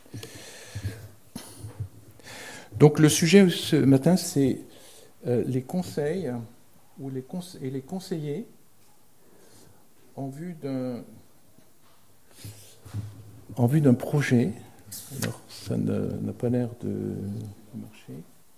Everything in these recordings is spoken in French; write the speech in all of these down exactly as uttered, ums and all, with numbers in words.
Donc le sujet ce matin, c'est euh, les conseils ou les conse- et les conseillers en vue d'un en vue d'un projet. Alors ça ne, n'a pas l'air de, de marcher.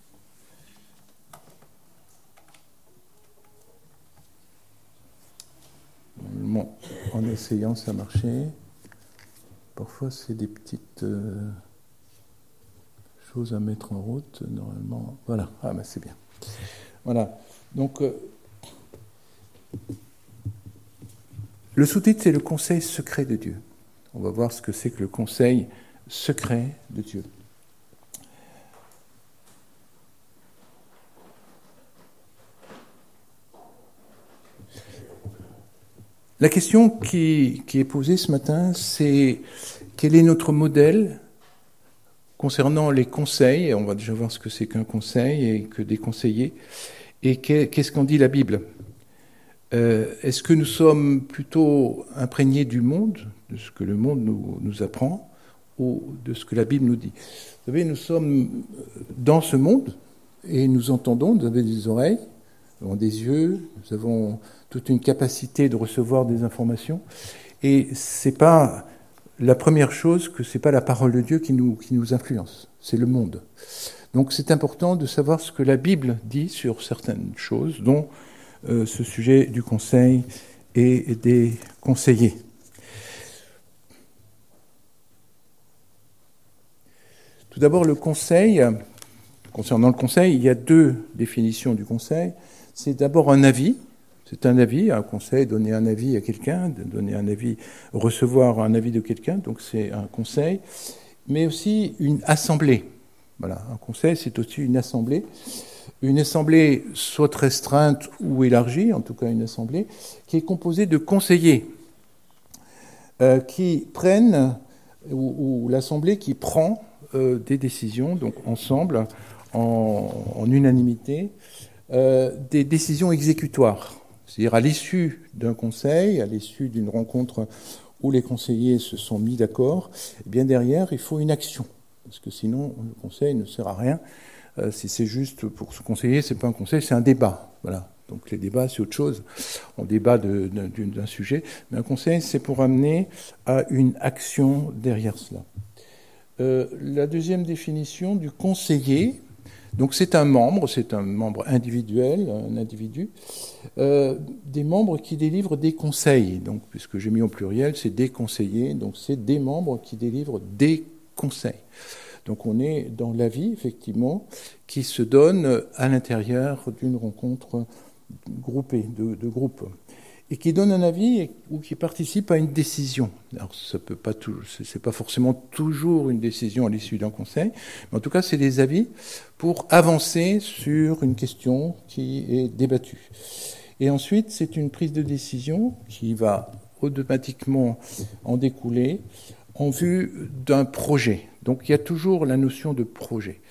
Normalement, en essayant, ça marchait. Parfois, c'est des petites euh, choses à mettre en route. Normalement, voilà. Ah, ben c'est bien. Voilà. Donc, euh, le sous-titre, c'est le conseil secret de Dieu. On va voir ce que c'est que le conseil secret de Dieu. La question qui, qui est posée ce matin, c'est quel est notre modèle concernant les conseils. On va déjà voir ce que c'est qu'un conseil et que des conseillers. Et qu'est-ce qu'en dit la Bible ? euh, Est-ce que nous sommes plutôt imprégnés du monde, de ce que le monde nous, nous apprend, ou de ce que la Bible nous dit ? Vous savez, nous sommes dans ce monde et nous entendons, nous avons des oreilles, nous avons des yeux, nous avons toute une capacité de recevoir des informations. Et c'est pas la première chose que c'est pas la parole de Dieu qui nous, qui nous influence, c'est le monde. Donc c'est important de savoir ce que la Bible dit sur certaines choses, dont euh, ce sujet du conseil et des conseillers. Tout d'abord, le conseil. Concernant le conseil, il y a deux définitions du conseil. C'est d'abord un avis. C'est un avis, un conseil, donner un avis à quelqu'un, donner un avis, recevoir un avis de quelqu'un, donc c'est un conseil, mais aussi une assemblée. Voilà, un conseil, c'est aussi une assemblée. Une assemblée soit restreinte ou élargie, en tout cas une assemblée, qui est composée de conseillers euh, qui prennent, ou, ou l'assemblée qui prend euh, des décisions, donc ensemble, en, en unanimité, euh, des décisions exécutoires. C'est-à-dire à l'issue d'un conseil, à l'issue d'une rencontre où les conseillers se sont mis d'accord, eh bien derrière, il faut une action. Parce que sinon, le conseil ne sert à rien. Euh, si c'est juste pour se conseiller, c'est pas un conseil, c'est un débat. Voilà. Donc les débats, c'est autre chose. On débat de, de, d'un sujet. Mais un conseil, c'est pour amener à une action derrière cela. Euh, la deuxième définition du conseiller, donc c'est un membre, c'est un membre individuel, un individu, euh, des membres qui délivrent des conseils. Donc, puisque j'ai mis au pluriel, c'est des conseillers, donc c'est des membres qui délivrent des conseils. Donc on est dans la vie, effectivement, qui se donne à l'intérieur d'une rencontre groupée, de, de groupe, et qui donne un avis ou qui participe à une décision. Alors ça peut pas tout, c'est pas forcément toujours une décision à l'issue d'un conseil, mais en tout cas c'est des avis pour avancer sur une question qui est débattue. Et ensuite c'est une prise de décision qui va automatiquement en découler en vue d'un projet. Donc il y a toujours la notion de projet.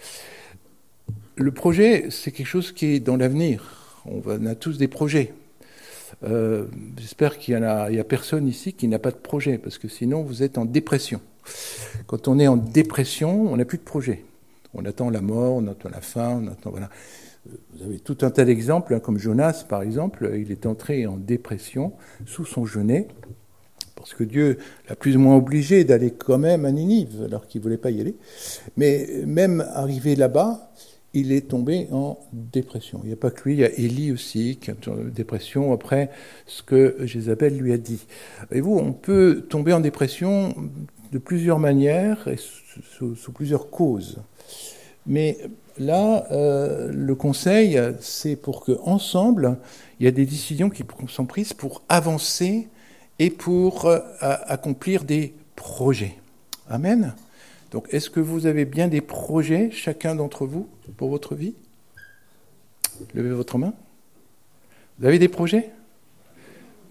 Le projet, c'est quelque chose qui est dans l'avenir. On a tous des projets. Euh, j'espère qu'il y en a, il y a personne ici qui n'a pas de projet, parce que sinon vous êtes en dépression. Quand on est en dépression, on n'a plus de projet. On attend la mort, on attend la fin, on attend voilà. Vous avez tout un tas d'exemples, hein, comme Jonas par exemple, il est entré en dépression sous son genêt, parce que Dieu l'a plus ou moins obligé d'aller quand même à Ninive, alors qu'il ne voulait pas y aller. Mais même arrivé là-bas, il est tombé en dépression. Il n'y a pas que lui, il y a Élie aussi qui est en dépression après ce que Jézabel lui a dit. Et vous, on peut tomber en dépression de plusieurs manières et sous, sous plusieurs causes. Mais là, euh, le conseil, c'est pour qu'ensemble, il y a des décisions qui sont prises pour avancer et pour euh, accomplir des projets. Amen. Donc, est-ce que vous avez bien des projets, chacun d'entre vous, pour votre vie ? Levez votre main. Vous avez des projets ?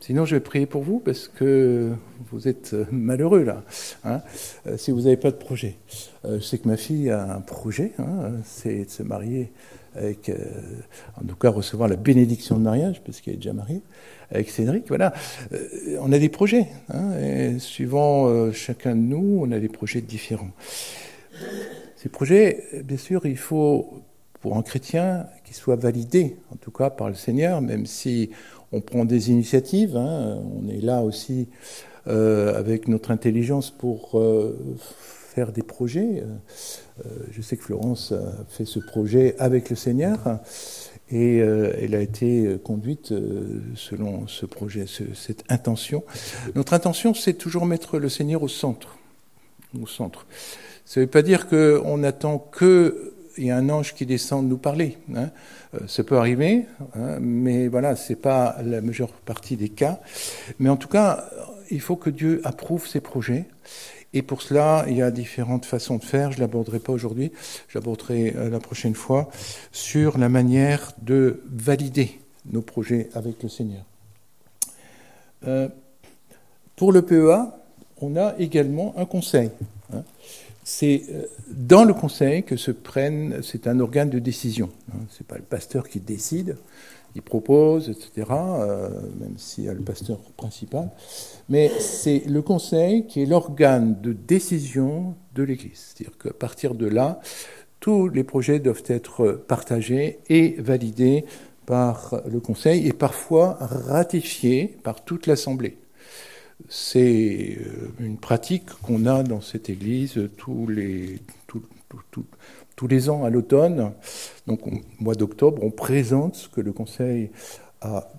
Sinon, je vais prier pour vous parce que vous êtes malheureux là, hein, si vous n'avez pas de projet. Euh, je sais que ma fille a un projet, hein, c'est de se marier avec, euh, en tout cas recevoir la bénédiction de mariage parce qu'elle est déjà mariée avec Cédric. Voilà, euh, on a des projets, hein, et suivant euh, chacun de nous, on a des projets différents. Ces projets, bien sûr, il faut pour un chrétien qu'ils soient validés, en tout cas par le Seigneur, même si on prend des initiatives, hein, on est là aussi euh, avec notre intelligence pour euh, faire des projets. Euh, je sais que Florence a fait ce projet avec le Seigneur et euh, elle a été conduite euh, selon ce projet, ce, cette intention. Notre intention, c'est toujours mettre le Seigneur au centre. Au centre. Ça ne veut pas dire qu'on attend que il y a un ange qui descend nous parler. Hein. Euh, ça peut arriver, hein, mais voilà, c'est pas la majeure partie des cas. Mais en tout cas, il faut que Dieu approuve ses projets. Et pour cela, il y a différentes façons de faire. Je ne l'aborderai pas aujourd'hui, je l'aborderai euh, la prochaine fois, sur la manière de valider nos projets avec le Seigneur. Euh, pour le P E A, on a également un conseil. Hein. C'est dans le conseil que se prennent, c'est un organe de décision. C'est pas le pasteur qui décide, il propose, et cetera, euh, même s'il y a le pasteur principal, mais c'est le conseil qui est l'organe de décision de l'Église. C'est-à-dire qu'à partir de là, tous les projets doivent être partagés et validés par le conseil et parfois ratifiés par toute l'Assemblée. C'est une pratique qu'on a dans cette église tous les, tous, tous, tous, tous les ans à l'automne. Donc, au mois d'octobre, on présente ce que le Conseil a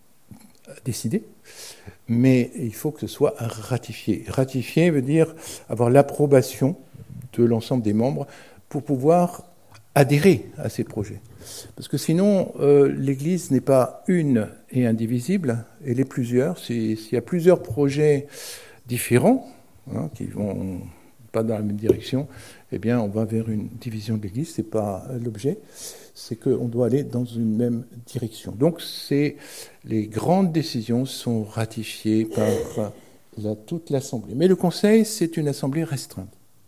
décidé, mais il faut que ce soit ratifié. Ratifié veut dire avoir l'approbation de l'ensemble des membres pour pouvoir adhérer à ces projets. Parce que sinon, euh, l'Église n'est pas une et indivisible, elle est plusieurs. S'il y a plusieurs projets différents, hein, qui vont pas dans la même direction, eh bien, on va vers une division de l'Église. C'est pas l'objet, c'est qu'on doit aller dans une même direction. Donc, c'est, les grandes décisions sont ratifiées par la, toute l'Assemblée. Mais le Conseil, c'est une Assemblée restreinte.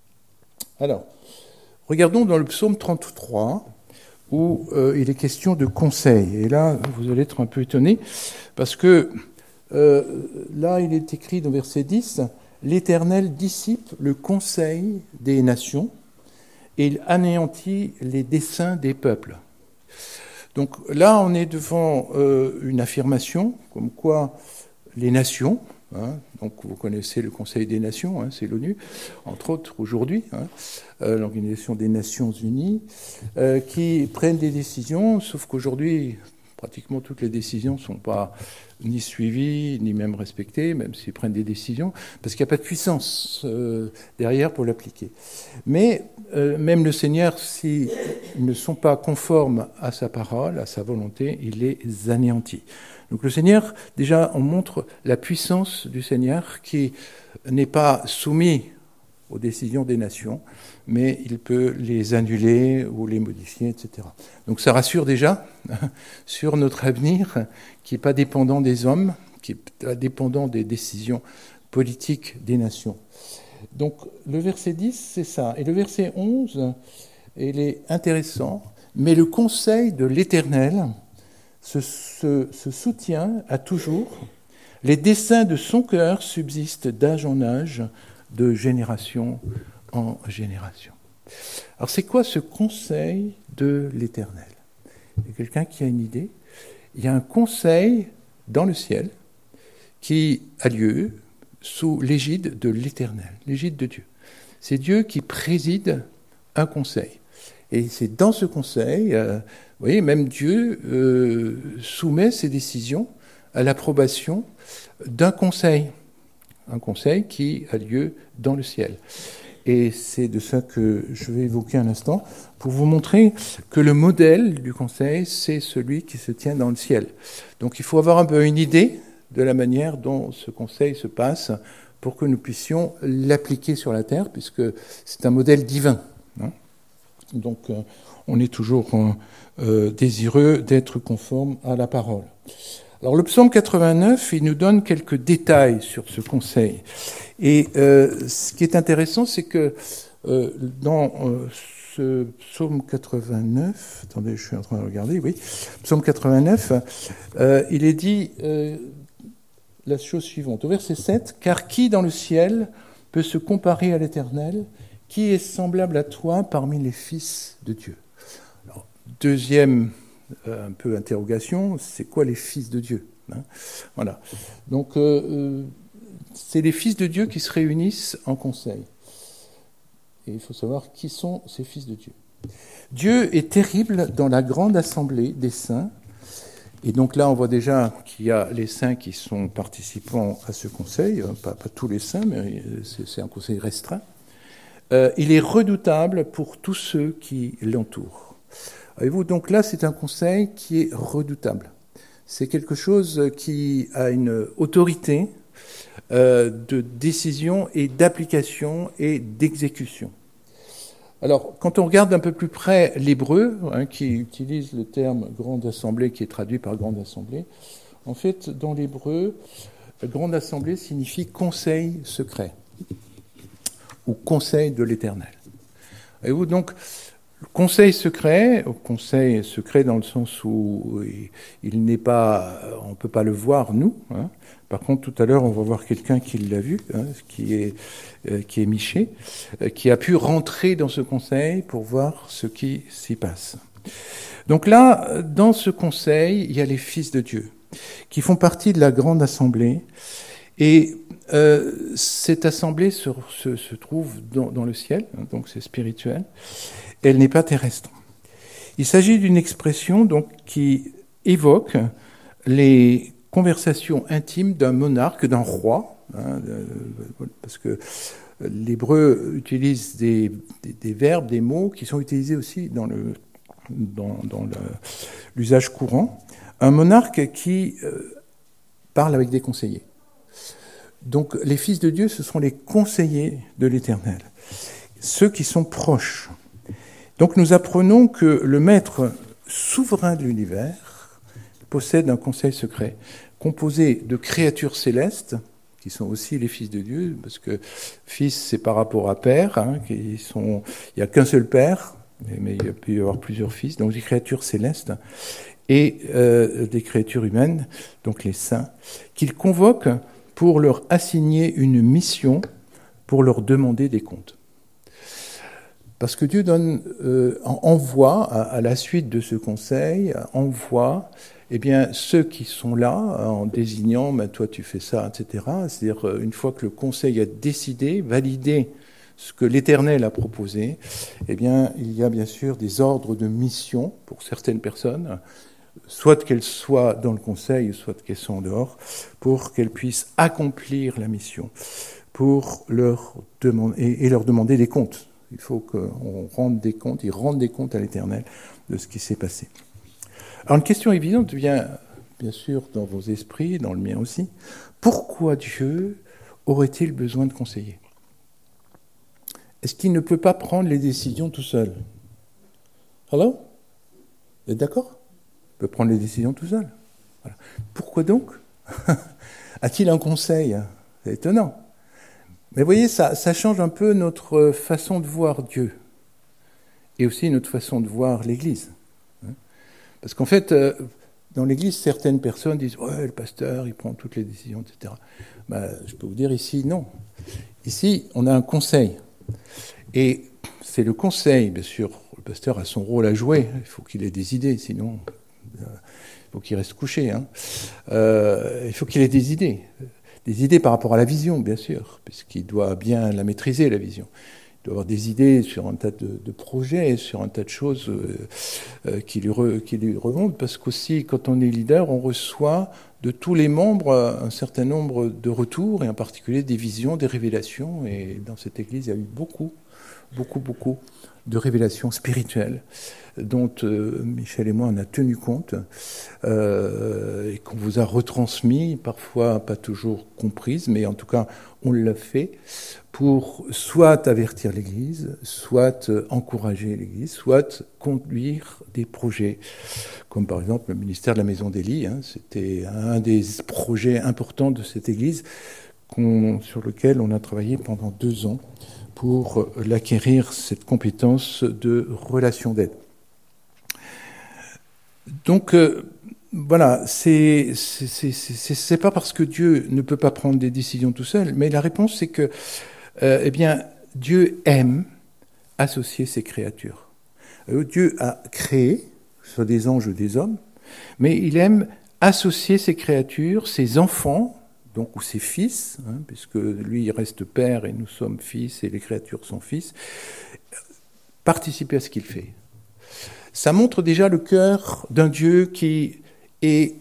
Alors, regardons dans le psaume trente-trois, où euh, il est question de conseil. Et là, vous allez être un peu étonnés, parce que euh, là, il est écrit dans verset dix, « L'Éternel dissipe le conseil des nations, et il anéantit les desseins des peuples. » Donc là, on est devant euh, une affirmation, comme quoi les nations, hein, donc vous connaissez le Conseil des Nations, hein, c'est l'ONU, entre autres aujourd'hui, hein, euh, l'Organisation des Nations Unies, euh, qui prennent des décisions, sauf qu'aujourd'hui, pratiquement toutes les décisions ne sont pas ni suivies, ni même respectées, même s'ils prennent des décisions, parce qu'il n'y a pas de puissance euh, derrière pour l'appliquer. Mais euh, même le Seigneur, s'ils ne sont pas conformes à sa parole, à sa volonté, il les anéantit. Donc le Seigneur, déjà, on montre la puissance du Seigneur qui n'est pas soumis aux décisions des nations, mais il peut les annuler ou les modifier, et cetera. Donc ça rassure déjà sur notre avenir qui n'est pas dépendant des hommes, qui n'est pas dépendant des décisions politiques des nations. Donc le verset dix, c'est ça. Et le verset onze, il est intéressant, mais le conseil de l'Éternel se, se, se soutient à toujours. Les desseins de son cœur subsistent d'âge en âge, de génération en génération. Alors c'est quoi ce conseil de l'Éternel? Il y a quelqu'un qui a une idée? Il y a un conseil dans le ciel qui a lieu sous l'égide de l'Éternel, l'égide de Dieu. C'est Dieu qui préside un conseil. Et c'est dans ce conseil, euh, vous voyez, même Dieu euh, soumet ses décisions à l'approbation d'un conseil. Un conseil qui a lieu dans le ciel. Et c'est de ça que je vais évoquer un instant, pour vous montrer que le modèle du conseil, c'est celui qui se tient dans le ciel. Donc il faut avoir un peu une idée de la manière dont ce conseil se passe pour que nous puissions l'appliquer sur la terre, puisque c'est un modèle divin. Hein. Donc euh, on est toujours euh, désireux d'être conforme à la parole. Alors le psaume quatre-vingt-neuf, il nous donne quelques détails sur ce conseil. Et euh, ce qui est intéressant, c'est que euh, dans euh, ce psaume quatre-vingt-neuf, attendez, je suis en train de regarder, oui, psaume quatre-vingt-neuf, euh, il est dit euh, la chose suivante, au verset sept, « Car qui dans le ciel peut se comparer à l'Éternel ? Qui est semblable à toi parmi les fils de Dieu ?» Alors, deuxième euh, un peu interrogation, c'est quoi les fils de Dieu, hein ? Voilà. Donc, euh, euh, c'est les fils de Dieu qui se réunissent en conseil. Et il faut savoir qui sont ces fils de Dieu. Dieu est terrible dans la grande assemblée des saints. Et donc là, on voit déjà qu'il y a les saints qui sont participants à ce conseil, pas, pas tous les saints, mais c'est, c'est un conseil restreint. Euh, il est redoutable pour tous ceux qui l'entourent. Voyez-vous, donc là, c'est un conseil qui est redoutable. C'est quelque chose qui a une autorité euh, de décision et d'application et d'exécution. Alors, quand on regarde d'un peu plus près l'hébreu, hein, qui utilise le terme « grande assemblée », qui est traduit par « grande assemblée », en fait, dans l'hébreu, « grande assemblée » signifie « conseil secret » ou « conseil de l'Éternel ». Voyez-vous, donc, le conseil secret, conseil secret dans le sens où il n'est pas, on ne peut pas le voir, nous. Hein. Par contre, tout à l'heure, on va voir quelqu'un qui l'a vu, hein, qui est, euh, qui est Miché, euh, qui a pu rentrer dans ce conseil pour voir ce qui s'y passe. Donc là, dans ce conseil, il y a les fils de Dieu, qui font partie de la grande assemblée. Et euh, cette assemblée se, se, se trouve dans, dans le ciel, hein, donc c'est spirituel. Elle n'est pas terrestre. Il s'agit d'une expression donc qui évoque les conversations intimes d'un monarque, d'un roi, hein, parce que l'hébreu utilise des, des, des verbes, des mots qui sont utilisés aussi dans, le, dans, dans le, l'usage courant. Un monarque qui euh, parle avec des conseillers. Donc les fils de Dieu, ce sont les conseillers de l'Éternel, ceux qui sont proches. Donc nous apprenons que le maître souverain de l'univers possède un conseil secret composé de créatures célestes, qui sont aussi les fils de Dieu, parce que fils c'est par rapport à père, hein, qui sont, il n'y a qu'un seul père, mais il peut y avoir plusieurs fils, donc des créatures célestes, et euh, des créatures humaines, donc les saints, qu'il convoque pour leur assigner une mission, pour leur demander des comptes. Parce que Dieu donne, euh, envoie, à, à la suite de ce conseil, envoie eh bien, ceux qui sont là, en désignant ben, « toi tu fais ça », et cetera. C'est-à-dire, une fois que le conseil a décidé, validé ce que l'Éternel a proposé, eh bien, il y a bien sûr des ordres de mission pour certaines personnes, soit qu'elles soient dans le conseil, soit qu'elles soient en dehors, pour qu'elles puissent accomplir la mission, pour leur demander, et, et leur demander des comptes. Il faut qu'on rende des comptes, ils rendent des comptes à l'Éternel de ce qui s'est passé. Alors une question évidente vient, bien sûr, dans vos esprits, dans le mien aussi. Pourquoi Dieu aurait-il besoin de conseillers ? Est-ce qu'il ne peut pas prendre les décisions tout seul ? Hello ? Vous êtes d'accord ? Il peut prendre les décisions tout seul. Voilà. Pourquoi donc a-t-il un conseil ? C'est étonnant. Mais vous voyez, ça, ça change un peu notre façon de voir Dieu et aussi notre façon de voir l'Église. Parce qu'en fait, dans l'Église, certaines personnes disent « Ouais, le pasteur, il prend toutes les décisions, et cetera » Ben, je peux vous dire ici, non. Ici, on a un conseil. Et c'est le conseil, bien sûr, le pasteur a son rôle à jouer. Il faut qu'il ait des idées, sinon il faut qu'il reste couché. Hein. Euh, il faut qu'il ait des idées. Des idées par rapport à la vision, bien sûr, puisqu'il doit bien la maîtriser, la vision. Il doit avoir des idées sur un tas de, de projets, sur un tas de choses euh, euh, qui, lui re, qui lui remontent, parce qu'aussi, quand on est leader, on reçoit de tous les membres un certain nombre de retours, et en particulier des visions, des révélations. Et dans cette Église, il y a eu beaucoup, beaucoup, beaucoup de révélations spirituelles dont euh, Michel et moi on a tenu compte euh, et qu'on vous a retransmis, parfois pas toujours comprises, mais en tout cas on l'a fait pour soit avertir l'Église, soit encourager l'Église, soit conduire des projets, comme par exemple le ministère de la Maison d'Élie. Hein, c'était un un des projets importants de cette Église qu'on, sur lequel on a travaillé pendant deux ans pour l'acquérir, cette compétence de relation d'aide. Donc, euh, voilà, c'est, c'est, c'est, c'est, c'est pas parce que Dieu ne peut pas prendre des décisions tout seul, mais la réponse, c'est que, euh, eh bien, Dieu aime associer ses créatures. Euh, Dieu a créé, soit des anges ou des hommes, mais il aime associer ses créatures, ses enfants, donc, ou ses fils, hein, puisque lui, il reste père et nous sommes fils et les créatures sont fils, participer à ce qu'il fait. Ça montre déjà le cœur d'un Dieu qui est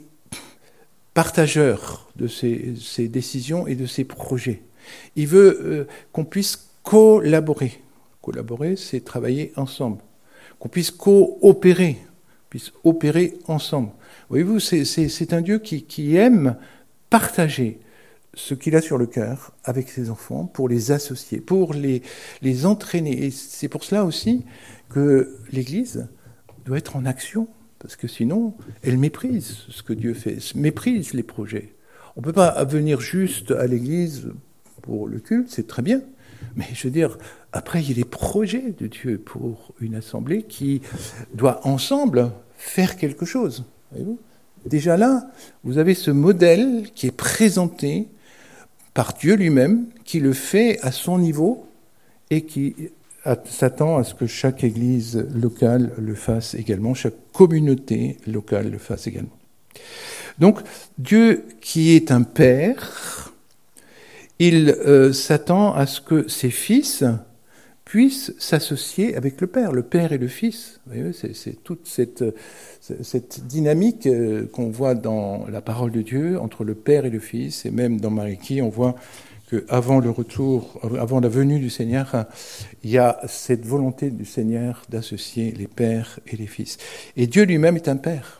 partageur de ses, ses décisions et de ses projets. Il veut euh, qu'on puisse collaborer. Collaborer, c'est travailler ensemble. Qu'on puisse coopérer, puisse opérer ensemble. Voyez-vous, c'est, c'est, c'est un Dieu qui, qui aime partager ce qu'il a sur le cœur avec ses enfants pour les associer, pour les, les entraîner. Et c'est pour cela aussi que l'Église doit être en action, parce que sinon, elle méprise ce que Dieu fait, méprise les projets. On ne peut pas venir juste à l'Église pour le culte, c'est très bien, mais je veux dire, après, il y a les projets de Dieu pour une assemblée qui doit ensemble faire quelque chose. Voyez-vous ? Déjà là, vous avez ce modèle qui est présenté par Dieu lui-même, qui le fait à son niveau et qui s'attend à ce que chaque église locale le fasse également, chaque communauté locale le fasse également. Donc, Dieu qui est un père, il euh, s'attend à ce que ses fils puissent s'associer avec le Père, le Père et le Fils. Vous voyez, c'est, c'est toute cette, cette dynamique qu'on voit dans la parole de Dieu entre le Père et le Fils, et même dans Malachie, on voit qu'avant le retour, avant la venue du Seigneur, il y a cette volonté du Seigneur d'associer les pères et les fils. Et Dieu lui-même est un Père.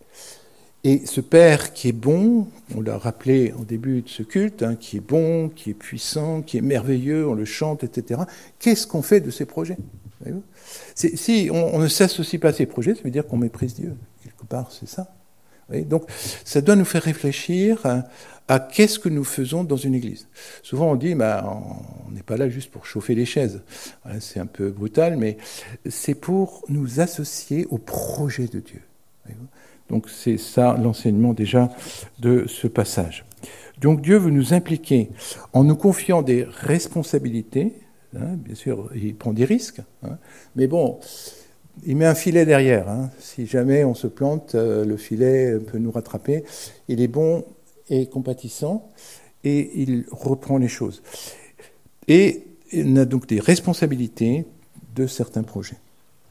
Et ce Père qui est bon, on l'a rappelé au début de ce culte, hein, qui est bon, qui est puissant, qui est merveilleux, on le chante, et cetera. Qu'est-ce qu'on fait de ces projets ? Voyez-vous ? C'est, si on, on ne s'associe pas à ces projets, ça veut dire qu'on méprise Dieu. Quelque part, c'est ça. Voyez ? Donc, ça doit nous faire réfléchir à, à qu'est-ce que nous faisons dans une église. Souvent, on dit, bah, on n'est pas là juste pour chauffer les chaises. Voilà, c'est un peu brutal, mais c'est pour nous associer au projet de Dieu. Voyez-vous ? Donc c'est ça l'enseignement déjà de ce passage. Donc Dieu veut nous impliquer en nous confiant des responsabilités. Hein, bien sûr, il prend des risques, hein, mais bon, il met un filet derrière. Hein. Si jamais on se plante, euh, le filet peut nous rattraper. Il est bon et compatissant et il reprend les choses. Et il a donc des responsabilités de certains projets.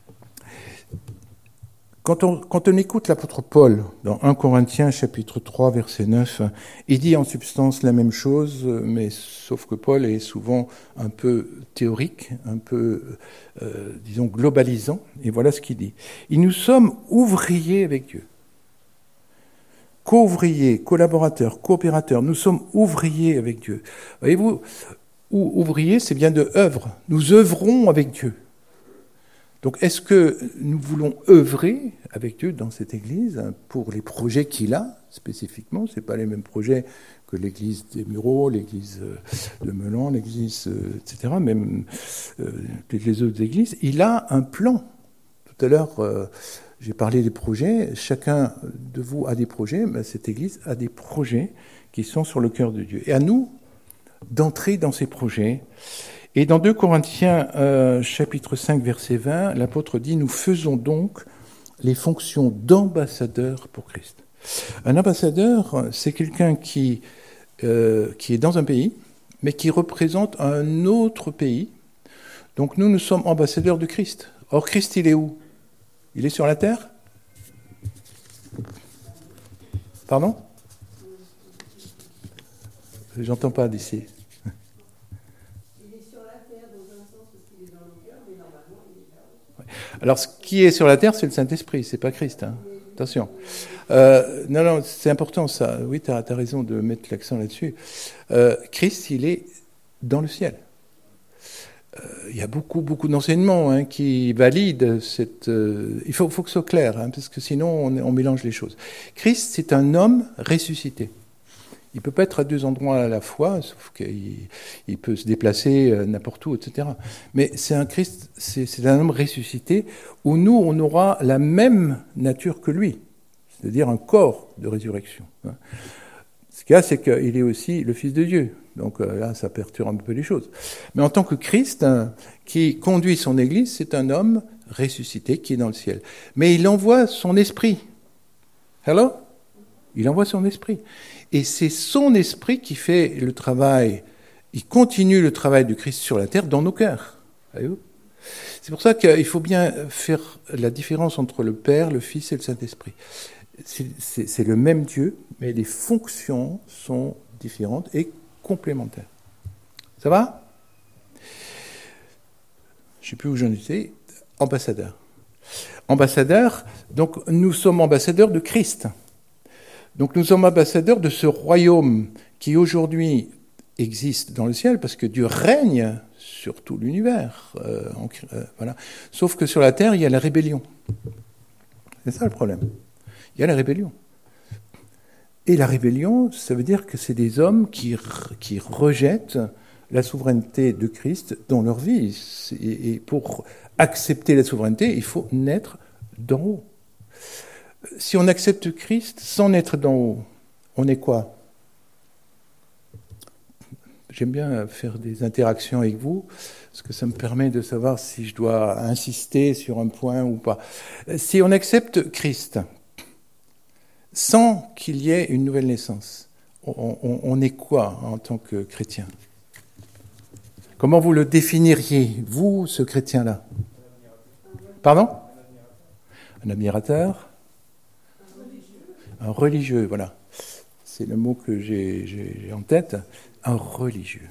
Quand on, quand on écoute l'apôtre Paul dans un Corinthiens chapitre trois verset neuf, il dit en substance la même chose, mais sauf que Paul est souvent un peu théorique, un peu, euh, disons, globalisant, et voilà ce qu'il dit. « Et nous sommes ouvriers avec Dieu. Co-ouvriers, collaborateurs, coopérateurs, nous sommes ouvriers avec Dieu. » Voyez-vous, ouvrier, c'est bien de œuvre. Nous œuvrons avec Dieu. Donc, est-ce que nous voulons œuvrer avec Dieu dans cette Église pour les projets qu'il a, spécifiquement ? Ce n'est pas les mêmes projets que l'Église des Mureaux, l'Église de Melan, l'Église, et cetera, même euh, les autres églises. Il a un plan. Tout à l'heure, euh, j'ai parlé des projets. Chacun de vous a des projets. Mais cette Église a des projets qui sont sur le cœur de Dieu. Et à nous d'entrer dans ces projets. Et dans deux Corinthiens, euh, chapitre cinq, verset vingt, l'apôtre dit « Nous faisons donc les fonctions d'ambassadeur pour Christ ». Un ambassadeur, c'est quelqu'un qui, euh, qui est dans un pays, mais qui représente un autre pays. Donc nous, nous sommes ambassadeurs de Christ. Or, Christ, il est où ? Il est sur la terre ? Pardon ? J'entends pas d'ici. Alors, ce qui est sur la terre, c'est le Saint-Esprit, c'est pas Christ. Hein. Attention. Euh, non, non, c'est important ça. Oui, tu as raison de mettre l'accent là-dessus. Euh, Christ, il est dans le ciel. il y a beaucoup, beaucoup d'enseignements hein, qui valident cette... Euh, il faut, faut que ce soit clair, hein, parce que sinon on, on mélange les choses. Christ, c'est un homme ressuscité. Il ne peut pas être à deux endroits à la fois, sauf qu'il il peut se déplacer n'importe où, et cetera. Mais c'est un Christ, c'est, c'est un homme ressuscité, où nous, on aura la même nature que lui, c'est-à-dire un corps de résurrection. Ce qu'il y a, c'est qu'il est aussi le Fils de Dieu. Donc là, ça perturbe un peu les choses. Mais en tant que Christ, hein, qui conduit son Église, c'est un homme ressuscité qui est dans le ciel. Mais il envoie son esprit. Hello ? Il envoie son esprit. Et c'est son esprit qui fait le travail, il continue le travail du Christ sur la terre dans nos cœurs. Voyez-vous ? C'est pour ça qu'il faut bien faire la différence entre le Père, le Fils et le Saint-Esprit. C'est, c'est, c'est le même Dieu, mais les fonctions sont différentes et complémentaires. Ça va ? Je ne sais plus où j'en étais. Ambassadeur. Ambassadeur, donc nous sommes ambassadeurs de Christ. Donc nous sommes ambassadeurs de ce royaume qui aujourd'hui existe dans le ciel, parce que Dieu règne sur tout l'univers. Euh, en, euh, voilà. Sauf que sur la terre, il y a la rébellion. C'est ça le problème. Il y a la rébellion. Et la rébellion, ça veut dire que c'est des hommes qui, qui rejettent la souveraineté de Christ dans leur vie. Et, et pour accepter la souveraineté, il faut naître d'en haut. Si on accepte Christ sans naître d'en haut, on est quoi ? J'aime bien faire des interactions avec vous, parce que ça me permet de savoir si je dois insister sur un point ou pas. Si on accepte Christ sans qu'il y ait une nouvelle naissance, on, on, on est quoi en tant que chrétien ? Comment vous le définiriez, vous, ce chrétien-là ? Pardon ? Un admirateur ? Un religieux, voilà. C'est le mot que j'ai, j'ai, j'ai en tête. Un religieux.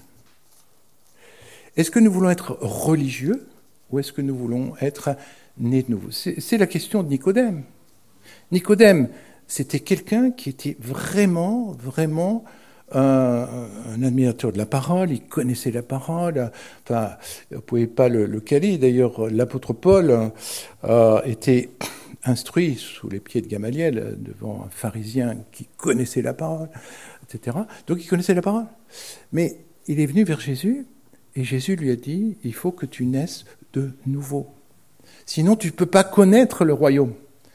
Est-ce que nous voulons être religieux ou est-ce que nous voulons être nés de nouveau ? c'est, c'est la question de Nicodème. Nicodème, c'était quelqu'un qui était vraiment, vraiment un, un admirateur de la parole. Il connaissait la parole. Enfin, vous ne pouvez pas le, le caler. D'ailleurs, l'apôtre Paul euh, était instruit sous les pieds de Gamaliel, devant un pharisien qui connaissait la parole, et cetera. Donc il connaissait la parole. Mais il est venu vers Jésus, et Jésus lui a dit, il faut que tu naisses de nouveau. Sinon, tu ne peux pas connaître le royaume.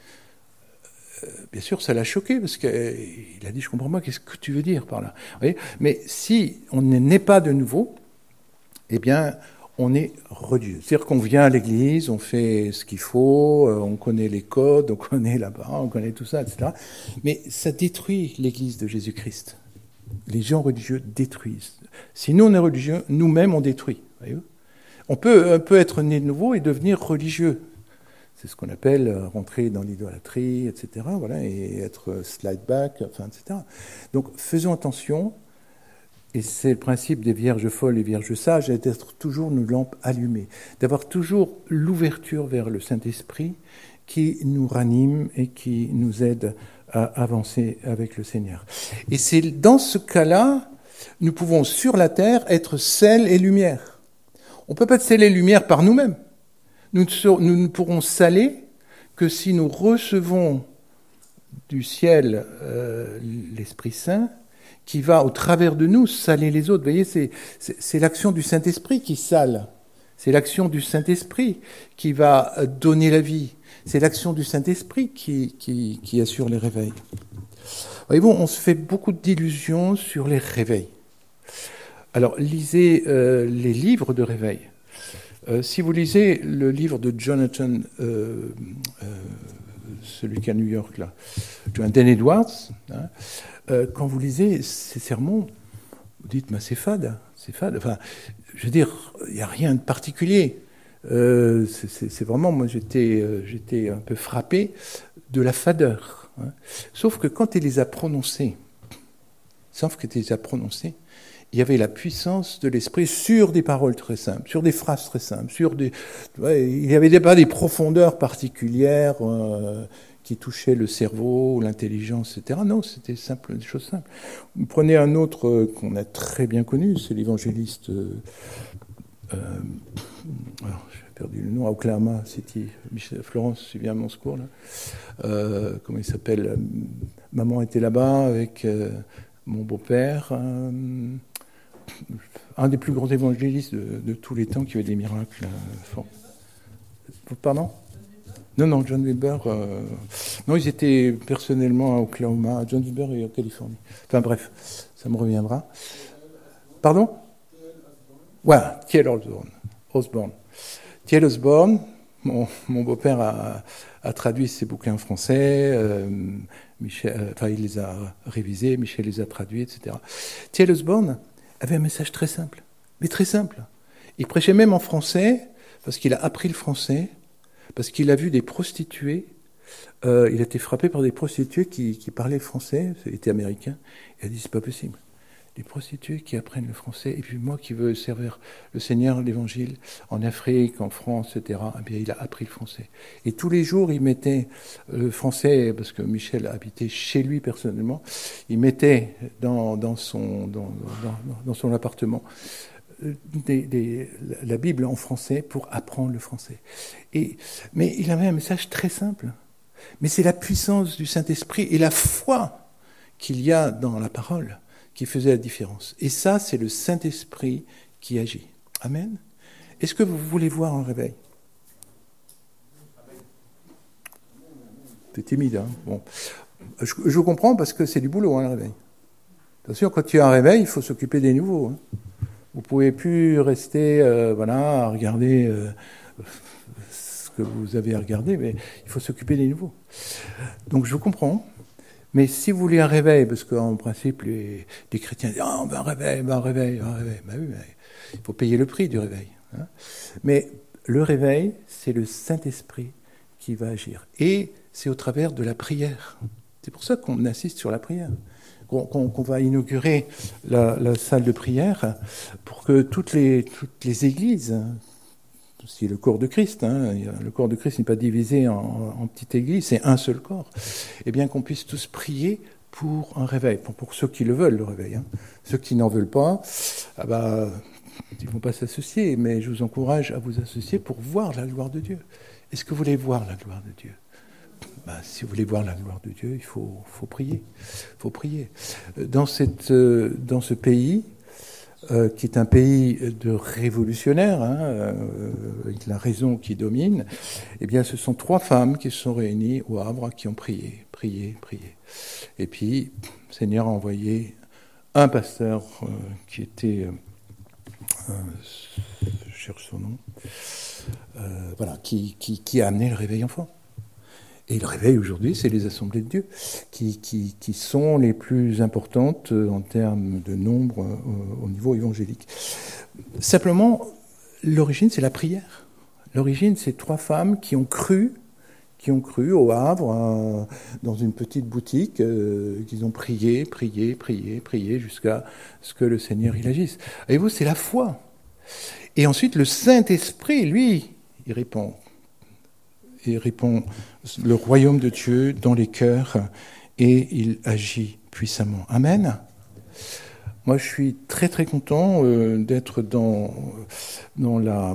Euh, bien sûr, ça l'a choqué, parce qu'il a dit, je ne comprends pas, qu'est-ce que tu veux dire par là ? Vous voyez ? Mais si on ne naît pas de nouveau, eh bien, on est religieux. C'est-à-dire qu'on vient à l'église, on fait ce qu'il faut, on connaît les codes, on connaît la parole, on connaît tout ça, et cetera. Mais ça détruit l'église de Jésus-Christ. Les gens religieux détruisent. Si nous, on est religieux, nous-mêmes, on détruit. Voyez-vous ? On peut, on peut être né de nouveau et devenir religieux. C'est ce qu'on appelle rentrer dans l'idolâtrie, et cetera. Voilà, et être slide back, enfin, et cetera. Donc, faisons attention. Et c'est le principe des vierges folles et vierges sages, d'être toujours nos lampes allumées, d'avoir toujours l'ouverture vers le Saint-Esprit qui nous ranime et qui nous aide à avancer avec le Seigneur. Et c'est dans ce cas-là, nous pouvons sur la terre être sel et lumière. On ne peut pas être sel et lumière par nous-mêmes. Nous ne, nous ne pourrons saler que si nous recevons du ciel euh, l'Esprit Saint, qui va, au travers de nous, saler les autres. Vous voyez, c'est, c'est, c'est l'action du Saint-Esprit qui sale. C'est l'action du Saint-Esprit qui va donner la vie. C'est l'action du Saint-Esprit qui, qui, qui assure les réveils. Voyez-vous, on se fait beaucoup d'illusions sur les réveils. Alors, lisez euh, les livres de réveil. Euh, si vous lisez le livre de Jonathan, euh, euh, celui qui est à New York, là, Jonathan Edwards, hein, Euh, quand vous lisez ces sermons, vous dites, mais c'est fade, c'est fade. Enfin, je veux dire, il n'y a rien de particulier. Euh, c'est, c'est, c'est vraiment, moi, j'étais, euh, j'étais un peu frappé de la fadeur. Hein. Sauf que quand il les a prononcés, sauf que il les a prononcés, il y avait la puissance de l'esprit sur des paroles très simples, sur des phrases très simples, sur des, ouais, il n'y avait pas des profondeurs particulières. Euh, qui touchait le cerveau, l'intelligence, et cetera. Non, c'était simple, des choses simples. Vous prenez un autre euh, qu'on a très bien connu, c'est l'évangéliste euh, euh, alors, j'ai perdu le nom, à Oklahoma City. Michel, Florence, tu viens à mon secours là. Euh, comment il s'appelle? Maman était là-bas avec euh, mon beau-père, euh, un des plus grands évangélistes de, de tous les temps qui avait des miracles euh, forts. Pardon? Non, non, John Weber. Euh, non, ils étaient personnellement à Oklahoma. John Weber est en Californie. Enfin bref, ça me reviendra. Pardon? Voilà, T L Osborne. Osborne. T L Osborne, mon, mon beau-père a, a traduit ses bouquins en français. Euh, Michel, euh, enfin, il les a révisés. Michel les a traduits, et cetera. T L Osborne avait un message très simple, mais très simple. Il prêchait même en français parce qu'il a appris le français. Parce qu'il a vu des prostituées, euh, il a été frappé par des prostituées qui, qui parlaient français, étaient américains. Il a dit, c'est pas possible. Des prostituées qui apprennent le français, et puis moi qui veux servir le Seigneur, l'Évangile, en Afrique, en France, et cetera, eh bien, il a appris le français. Et tous les jours, il mettait le français, parce que Michel habitait chez lui personnellement, il mettait dans, dans, son, dans, dans, dans son appartement Des, des, la Bible en français pour apprendre le français. Et, mais il avait un message très simple. Mais c'est la puissance du Saint-Esprit et la foi qu'il y a dans la parole qui faisait la différence. Et ça, c'est le Saint-Esprit qui agit. Amen. Est-ce que vous voulez voir un réveil? C'est timide, hein? Bon. Je, je comprends parce que c'est du boulot, hein, le réveil. Attention, quand il y a un réveil, il faut s'occuper des nouveaux, hein. Vous ne pouvez plus rester euh, voilà, à regarder euh, ce que vous avez à regarder, mais il faut s'occuper des nouveaux. Donc je vous comprends, mais si vous voulez un réveil, parce qu'en principe, les, les chrétiens disent « Ah, ben, un réveil, ben, un réveil, un réveil ». Ben oui, mais il faut payer le prix du réveil. Hein. Mais le réveil, c'est le Saint-Esprit qui va agir. Et c'est au travers de la prière. C'est pour ça qu'on insiste sur la prière. Qu'on, qu'on va inaugurer la, la salle de prière pour que toutes les, toutes les églises, c'est le corps de Christ, hein, le corps de Christ n'est pas divisé en, en petites églises, c'est un seul corps, et bien qu'on puisse tous prier pour un réveil, pour, pour ceux qui le veulent, le réveil. Hein. Ceux qui n'en veulent pas, ah bah, ils ne vont pas s'associer, mais je vous encourage à vous associer pour voir la gloire de Dieu. Est-ce que vous voulez voir la gloire de Dieu? Ben, si vous voulez voir la gloire de Dieu, il faut, faut prier. faut prier. Dans, cette, dans ce pays, euh, qui est un pays de révolutionnaires, hein, euh, avec la raison qui domine, eh bien, ce sont trois femmes qui se sont réunies au Havre, qui ont prié, prié, prié. Et puis, le Seigneur a envoyé un pasteur euh, qui était... Euh, je cherche son nom. Euh, voilà, qui, qui, qui a amené le réveil enfant. Et le réveil aujourd'hui, c'est les assemblées de Dieu qui, qui, qui sont les plus importantes en termes de nombre au, au niveau évangélique. Simplement, l'origine, c'est la prière. L'origine, c'est trois femmes qui ont cru, qui ont cru au Havre, euh, dans une petite boutique, euh, qu'ils ont prié, prié, prié, prié, jusqu'à ce que le Seigneur il agisse. Et vous, c'est la foi. Et ensuite, le Saint-Esprit, lui, il répond. Il répond le royaume de Dieu dans les cœurs et il agit puissamment. Amen. Moi, je suis très très content euh, d'être dans dans la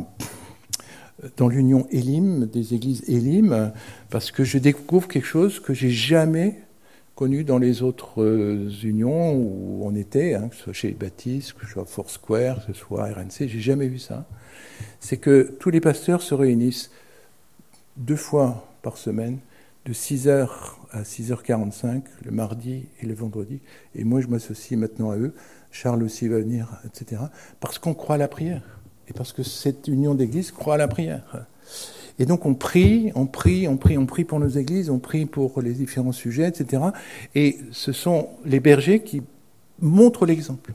dans l'union Élim, des églises Élim, parce que je découvre quelque chose que j'ai jamais connu dans les autres euh, unions où on était, hein, que ce soit chez les Baptistes, que ce soit Foursquare, que ce soit R N C, j'ai jamais vu ça. C'est que tous les pasteurs se réunissent deux fois par semaine, de six heures à six heures quarante-cinq, le mardi et le vendredi. Et moi, je m'associe maintenant à eux. Charles aussi va venir, et cetera. Parce qu'on croit à la prière. Et parce que cette union d'église croit à la prière. Et donc, on prie, on prie, on prie, on prie pour nos églises, on prie pour les différents sujets, et cetera. Et ce sont les bergers qui montrent l'exemple.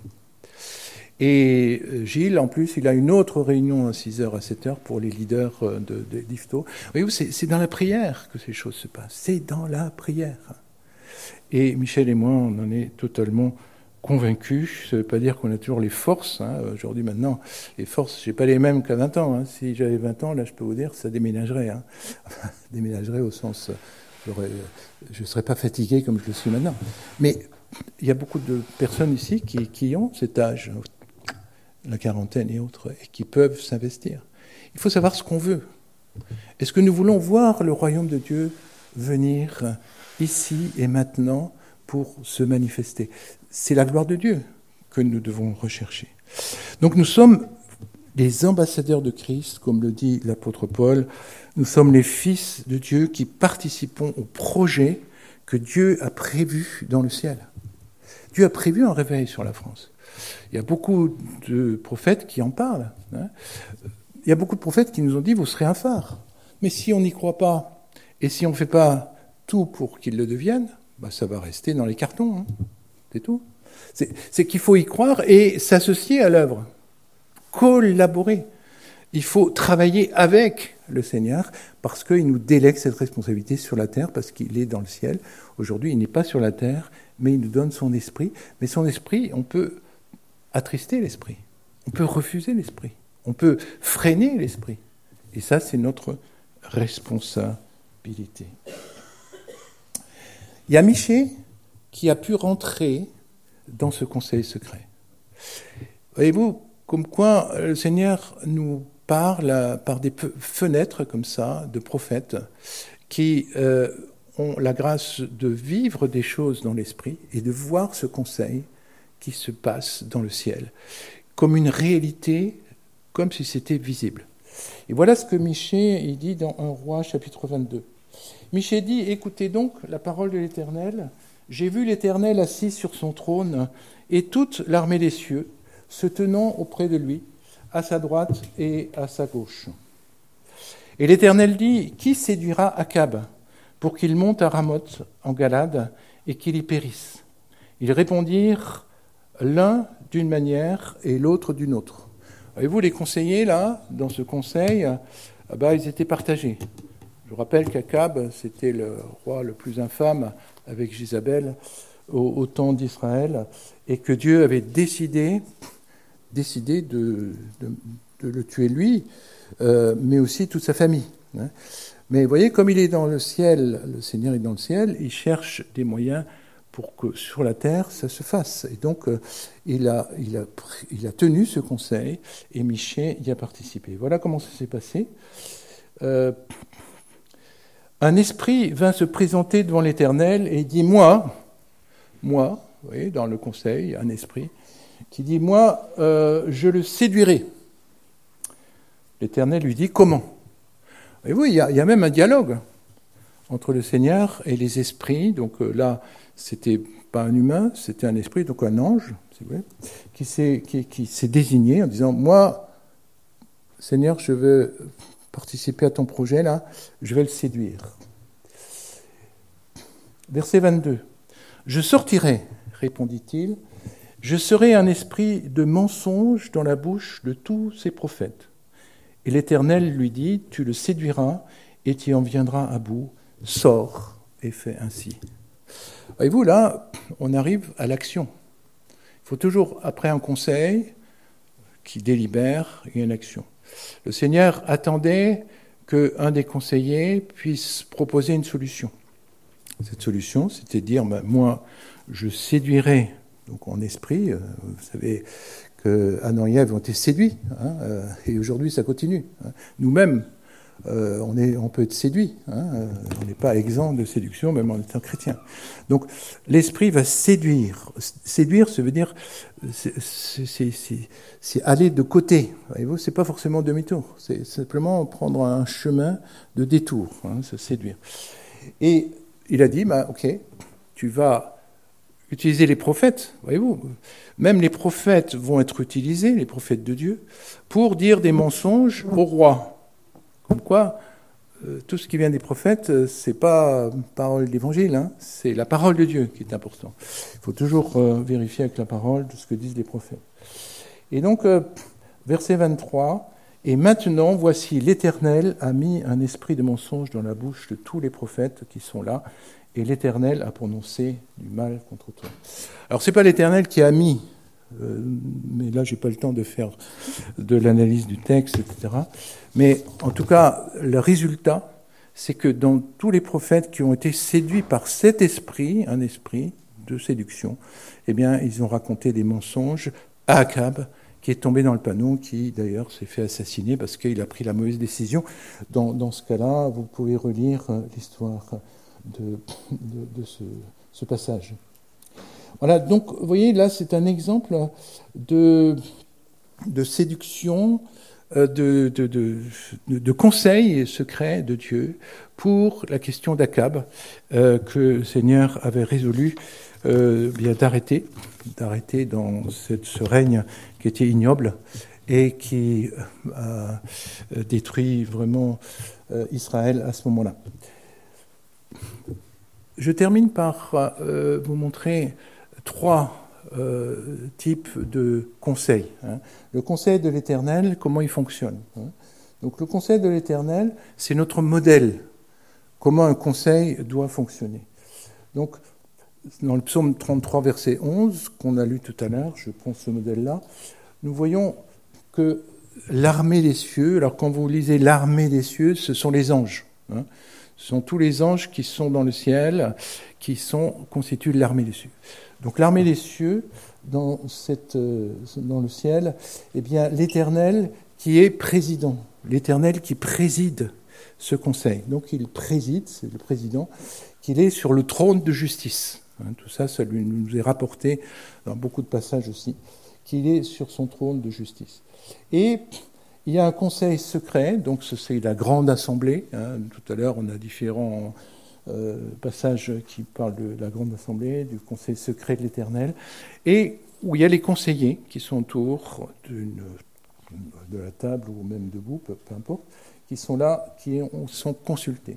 Et Gilles, en plus, il a une autre réunion à six heures à sept heures pour les leaders de, de d'Ifto. Voyez-vous, c'est, c'est dans la prière que ces choses se passent. C'est dans la prière. Et Michel et moi, on en est totalement convaincus. Ça ne veut pas dire qu'on a toujours les forces. Hein. Aujourd'hui, maintenant, les forces, je n'ai pas les mêmes qu'à vingt ans. Hein. Si j'avais vingt ans, là, je peux vous dire, ça déménagerait. Hein. déménagerait au sens... J'aurais, je ne serais pas fatigué comme je le suis maintenant. Mais il y a beaucoup de personnes ici qui, qui ont cet âge. la quarantaine et autres, et qui peuvent s'investir. Il faut savoir ce qu'on veut. Est-ce que nous voulons voir le royaume de Dieu venir ici et maintenant pour se manifester? C'est la gloire de Dieu que nous devons rechercher. Donc nous sommes les ambassadeurs de Christ, comme le dit l'apôtre Paul. Nous sommes les fils de Dieu qui participons au projet que Dieu a prévu dans le ciel. Dieu a prévu un réveil sur la France. Il y a beaucoup de prophètes qui en parlent. Hein. Il y a beaucoup de prophètes qui nous ont dit « vous serez un phare ». Mais si on n'y croit pas, et si on ne fait pas tout pour qu'il le devienne, bah ça va rester dans les cartons. Hein. C'est tout. C'est, c'est qu'il faut y croire et s'associer à l'œuvre. Collaborer. Il faut travailler avec le Seigneur parce qu'il nous délègue cette responsabilité sur la terre, parce qu'il est dans le ciel. Aujourd'hui, il n'est pas sur la terre, mais il nous donne son esprit. Mais son esprit, on peut attrister l'esprit. On peut refuser l'esprit. On peut freiner l'esprit. Et ça, c'est notre responsabilité. Il y a Michée qui a pu rentrer dans ce conseil secret. Voyez-vous, comme quoi le Seigneur nous parle par des fenêtres comme ça, de prophètes, qui euh, ont la grâce de vivre des choses dans l'esprit et de voir ce conseil qui se passe dans le ciel, comme une réalité, comme si c'était visible. Et voilà ce que Michée il dit dans un roi chapitre vingt-deux. Michée dit « Écoutez donc la parole de l'Éternel. J'ai vu l'Éternel assis sur son trône et toute l'armée des cieux se tenant auprès de lui, à sa droite et à sa gauche. Et l'Éternel dit « Qui séduira Akab pour qu'il monte à Ramoth en Galade et qu'il y périsse ?» Ils répondirent l'un d'une manière et l'autre d'une autre. Voyez-vous, les conseillers, là, dans ce conseil, ah bah, ils étaient partagés. Je vous rappelle qu'Akab, c'était le roi le plus infâme avec Jézabel au, au temps d'Israël, et que Dieu avait décidé, décidé de, de, de le tuer lui, euh, mais aussi toute sa famille. Hein. Mais vous voyez, comme il est dans le ciel, le Seigneur est dans le ciel, il cherche des moyens pour que sur la terre, ça se fasse. Et donc, euh, il, a, il, a, il a tenu ce conseil, et Michée y a participé. Voilà comment ça s'est passé. Euh, un esprit vint se présenter devant l'Éternel et dit « Moi, moi, vous voyez, dans le conseil, un esprit, qui dit « Moi, euh, je le séduirai. » L'Éternel lui dit « Comment ?» Voyez-vous, il y, a, il y a même un dialogue entre le Seigneur et les esprits. Donc euh, là, c'était pas un humain, c'était un esprit, donc un ange, si vous voulez, qui s'est, qui, qui s'est désigné en disant « Moi, Seigneur, je veux participer à ton projet, là, je vais le séduire. » Verset vingt-deux. « Je sortirai, répondit-il, je serai un esprit de mensonge dans la bouche de tous ces prophètes. Et l'Éternel lui dit, tu le séduiras et tu en viendras à bout, sors et fais ainsi. » Voyez-vous, là, on arrive à l'action. Il faut toujours, après un conseil qui délibère, il y a une action. Le Seigneur attendait qu'un des conseillers puisse proposer une solution. Cette solution, c'était de dire, ben, moi, je séduirai, donc en esprit, euh, vous savez que Adam et Ève ont été séduits, hein, euh, et aujourd'hui ça continue. Hein. Nous-mêmes, euh, on, est, on peut être séduits, hein, euh, on n'est pas exempt de séduction, même en étant chrétien. Donc l'esprit va séduire. Séduire, ça veut dire, c'est, c'est, c'est, c'est aller de côté. Voyez-vous, c'est pas forcément demi-tour, c'est simplement prendre un chemin de détour, hein, se séduire. Et il a dit, bah, ok, tu vas utiliser les prophètes, voyez-vous, même les prophètes vont être utilisés, les prophètes de Dieu, pour dire des mensonges au roi. Comme quoi, euh, tout ce qui vient des prophètes, euh, c'est pas parole d'évangile, hein, c'est la parole de Dieu qui est important. Il faut toujours euh, vérifier avec la parole de ce que disent les prophètes. Et donc, euh, verset vingt-trois, « Et maintenant, voici, l'Éternel a mis un esprit de mensonge dans la bouche de tous les prophètes qui sont là, et l'Éternel a prononcé du mal contre toi. » Alors, ce n'est pas l'Éternel qui a mis, euh, mais là, je n'ai pas le temps de faire de l'analyse du texte, et cetera. Mais en tout cas, le résultat, c'est que dans tous les prophètes qui ont été séduits par cet esprit, un esprit de séduction, eh bien, ils ont raconté des mensonges à Akab, qui est tombé dans le panneau, qui d'ailleurs s'est fait assassiner parce qu'il a pris la mauvaise décision. Dans, dans ce cas-là, vous pouvez relire l'histoire de, de, de ce, ce passage. Voilà, donc vous voyez, là c'est un exemple de, de séduction, de, de, de, de, de conseil secret de Dieu pour la question d'Akab, euh, que le Seigneur avait résolu euh, bien d'arrêter, d'arrêter dans cette, ce règne qui était ignoble et qui a détruit vraiment euh, Israël à ce moment-là. Je termine par euh, vous montrer trois euh, types de conseils. Hein. Le conseil de l'Éternel, comment il fonctionne. Hein. Donc le conseil de l'Éternel, c'est notre modèle. Comment un conseil doit fonctionner. Donc, dans le psaume trente-trois, verset onze, qu'on a lu tout à l'heure, je prends ce modèle-là, nous voyons que l'armée des cieux, alors quand vous lisez l'armée des cieux, ce sont les anges. Hein. Ce sont tous les anges qui sont dans le ciel, qui sont constituent l'armée des cieux. Donc l'armée des cieux, dans, cette, dans le ciel, eh bien l'Éternel qui est président, l'Éternel qui préside ce conseil. Donc il préside, c'est le président, qu'il est sur le trône de justice. Hein, tout ça, ça lui, nous est rapporté dans beaucoup de passages aussi, qu'il est sur son trône de justice. Et il y a un conseil secret, donc c'est la grande assemblée. Hein, tout à l'heure, on a différents euh, passages qui parlent de la grande assemblée, du conseil secret de l'Éternel, et où il y a les conseillers qui sont autour d'une, de la table ou même debout, peu, peu importe, qui sont là, qui sont consultés.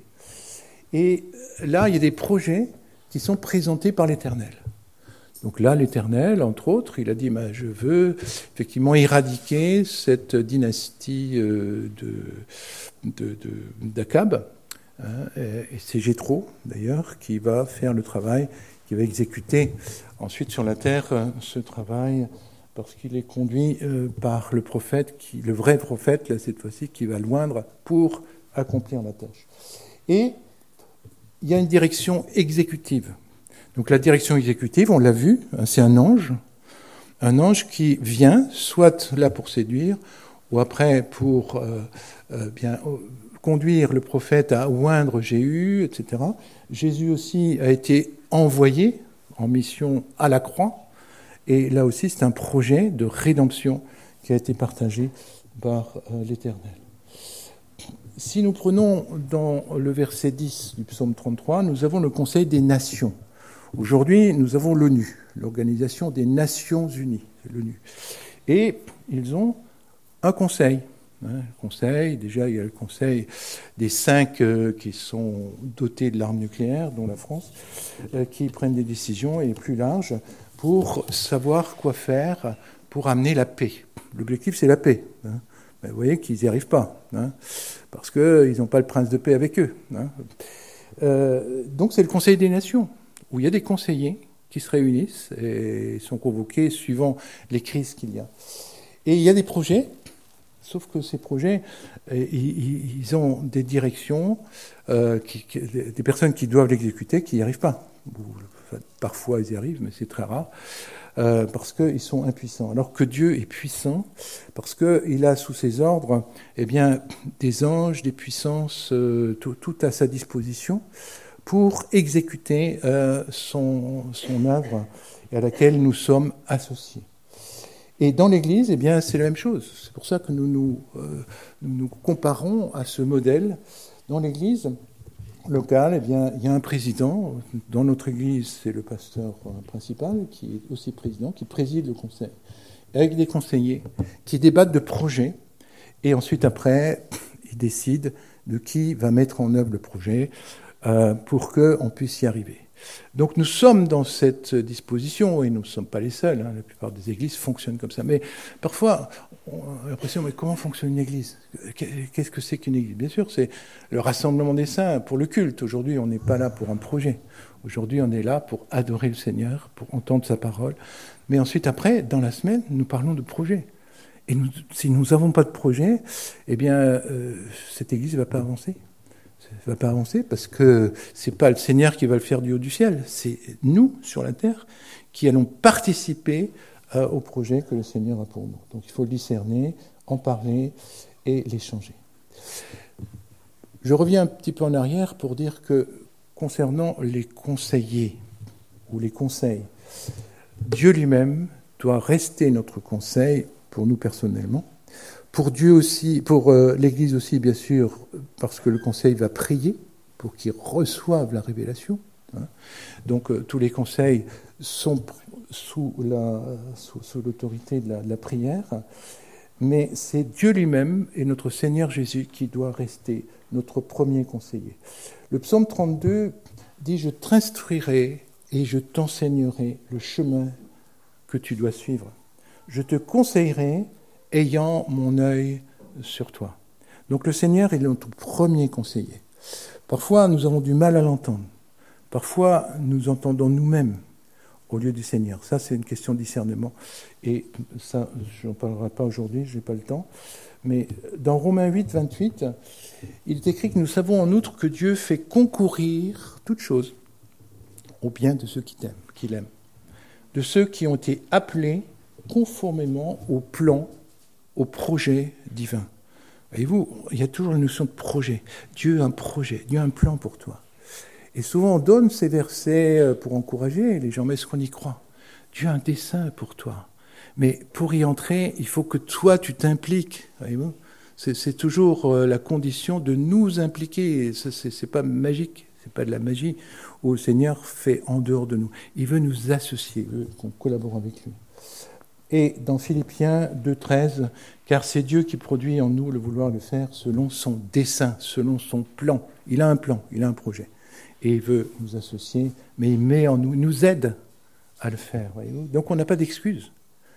Et là, il y a des projets qui sont présentés par l'Éternel. Donc là, l'Éternel, entre autres, il a dit bah, « Je veux effectivement éradiquer cette dynastie euh, de, de, de, d'Akab. Hein, » et c'est Jéthro, d'ailleurs, qui va faire le travail, qui va exécuter ensuite sur la terre ce travail, parce qu'il est conduit euh, par le prophète, qui, le vrai prophète, là, cette fois-ci, qui va l'oindre pour accomplir la tâche. Et il y a une direction exécutive. Donc la direction exécutive, on l'a vu, c'est un ange, un ange qui vient, soit là pour séduire, ou après pour euh, euh, bien conduire le prophète à oindre Jéhu, et cetera. Jésus aussi a été envoyé en mission à la croix, et là aussi c'est un projet de rédemption qui a été partagé par euh, l'Éternel. Si nous prenons dans le verset dix du psaume trente-trois, nous avons le Conseil des Nations. Aujourd'hui, nous avons l'ONU, l'Organisation des Nations Unies, c'est l'ONU. Et ils ont un conseil. Hein, le conseil, déjà, il y a le conseil des cinq euh, qui sont dotés de l'arme nucléaire, dont la France, euh, qui prennent des décisions, et plus larges, pour savoir quoi faire pour amener la paix. L'objectif, c'est la paix. Hein. Ben, vous voyez qu'ils n'y arrivent pas, hein, parce qu'ils n'ont pas le prince de paix avec eux. Hein. Euh, donc, c'est le Conseil des Nations, où il y a des conseillers qui se réunissent et sont convoqués suivant les crises qu'il y a. Et il y a des projets, sauf que ces projets, ils ont des directions, euh, qui, qui, des personnes qui doivent l'exécuter, qui n'y arrivent pas. Parfois, ils y arrivent, mais c'est très rare, euh, parce qu'ils sont impuissants. Alors que Dieu est puissant, parce qu'il a sous ses ordres eh bien, des anges, des puissances, euh, tout, tout à sa disposition, pour exécuter euh, son, son œuvre à laquelle nous sommes associés. Et dans l'Église, eh bien, c'est la même chose. C'est pour ça que nous nous, euh, nous nous comparons à ce modèle. Dans l'Église locale, eh bien, il y a un président. Dans notre Église, c'est le pasteur principal qui est aussi président, qui préside le conseil, avec des conseillers qui débattent de projets. Et ensuite, après, ils décident de qui va mettre en œuvre le projet, Euh, pour qu'on puisse y arriver. Donc nous sommes dans cette disposition, et nous ne sommes pas les seuls, hein, la plupart des églises fonctionnent comme ça. Mais parfois, on a l'impression, mais comment fonctionne une église ? Qu'est-ce que c'est qu'une église ? Bien sûr, c'est le rassemblement des saints pour le culte. Aujourd'hui, on n'est pas là pour un projet. Aujourd'hui, on est là pour adorer le Seigneur, pour entendre sa parole. Mais ensuite, après, dans la semaine, nous parlons de projet. Et nous, si nous n'avons pas de projet, eh bien, euh, cette église ne va pas avancer. Ça ne va pas avancer parce que ce n'est pas le Seigneur qui va le faire du haut du ciel, c'est nous, sur la terre, qui allons participer euh, au projet que le Seigneur a pour nous. Donc il faut le discerner, en parler et l'échanger. Je reviens un petit peu en arrière pour dire que concernant les conseillers ou les conseils, Dieu lui-même doit rester notre conseil pour nous personnellement, pour Dieu aussi, pour euh, l'Église aussi bien sûr, parce que le conseil va prier pour qu'il reçoive la révélation. Hein. Donc euh, tous les conseils sont sous, la, sous, sous l'autorité de la, de la prière, mais c'est Dieu lui-même et notre Seigneur Jésus qui doit rester notre premier conseiller. Le psaume trente-deux dit « Je t'instruirai et je t'enseignerai le chemin que tu dois suivre. Je te conseillerai ayant mon œil sur toi. » Donc le Seigneur est notre premier conseiller. Parfois, nous avons du mal à l'entendre. Parfois, nous entendons nous-mêmes au lieu du Seigneur. Ça, c'est une question de discernement. Et ça, je n'en parlerai pas aujourd'hui, je n'ai pas le temps. Mais dans Romains huit, vingt-huit, il est écrit que nous savons en outre que Dieu fait concourir toutes choses au bien de ceux qui t'aiment, qui l'aiment, de ceux qui ont été appelés conformément au plan, au projet divin. Voyez-vous, il y a toujours la notion de projet. Dieu a un projet, Dieu a un plan pour toi. Et souvent, on donne ces versets pour encourager les gens, mais est-ce qu'on y croit ? Dieu a un dessein pour toi. Mais pour y entrer, il faut que toi, tu t'impliques. Voyez-vous ? C'est, c'est toujours la condition de nous impliquer. Ce n'est pas magique, ce n'est pas de la magie où le Seigneur fait en dehors de nous. Il veut nous associer, il veut qu'on collabore avec lui. Et dans Philippiens deux, treize, car c'est Dieu qui produit en nous le vouloir le faire selon son dessein, selon son plan. Il a un plan, il a un projet. Et il veut nous associer, mais il met en nous, il nous aide à le faire. Voyez-vous ? Donc on n'a pas d'excuse.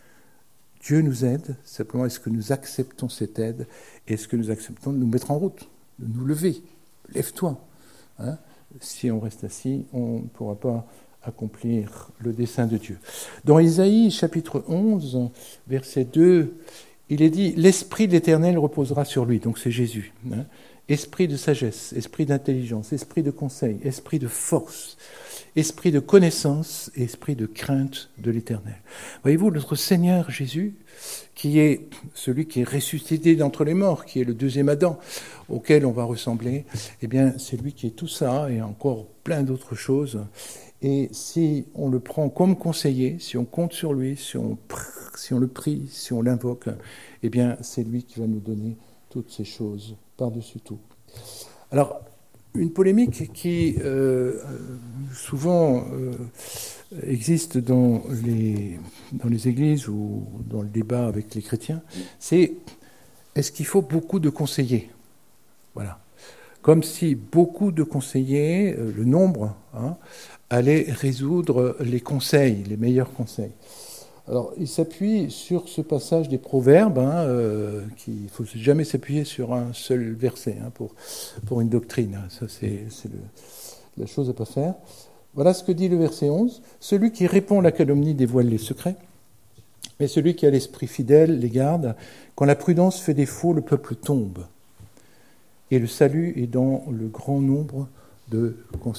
Dieu nous aide, simplement est-ce que nous acceptons cette aide ? Est-ce que nous acceptons de nous mettre en route, de nous lever ? Lève-toi. Hein ? Si on reste assis, on ne pourra pas accomplir le dessein de Dieu. Dans Isaïe, chapitre onze, verset deux, il est dit « L'Esprit de l'Éternel reposera sur lui », donc c'est Jésus. Hein, esprit de sagesse, esprit d'intelligence, esprit de conseil, esprit de force, esprit de connaissance et esprit de crainte de l'Éternel. Voyez-vous, notre Seigneur Jésus, qui est celui qui est ressuscité d'entre les morts, qui est le deuxième Adam, auquel on va ressembler, eh bien, c'est lui qui est tout ça et encore plein d'autres choses. Et si on le prend comme conseiller, si on compte sur lui, si on, si on le prie, si on l'invoque, eh bien, c'est lui qui va nous donner toutes ces choses par-dessus tout. Alors, une polémique qui euh, souvent euh, existe dans les, dans les églises ou dans le débat avec les chrétiens, c'est est-ce qu'il faut beaucoup de conseillers ? Voilà. Comme si beaucoup de conseillers, euh, le nombre, hein, allait résoudre les conseils, les meilleurs conseils. Alors, il s'appuie sur ce passage des Proverbes, hein, euh, qu'il ne faut jamais s'appuyer sur un seul verset hein, pour, pour une doctrine. Hein. Ça, c'est, c'est le, la chose à ne pas faire. Voilà ce que dit le verset onze. « Celui qui répond à la calomnie dévoile les secrets, mais celui qui a l'esprit fidèle les garde. Quand la prudence fait défaut, le peuple tombe. Et le salut est dans le grand nombre de conseillers. »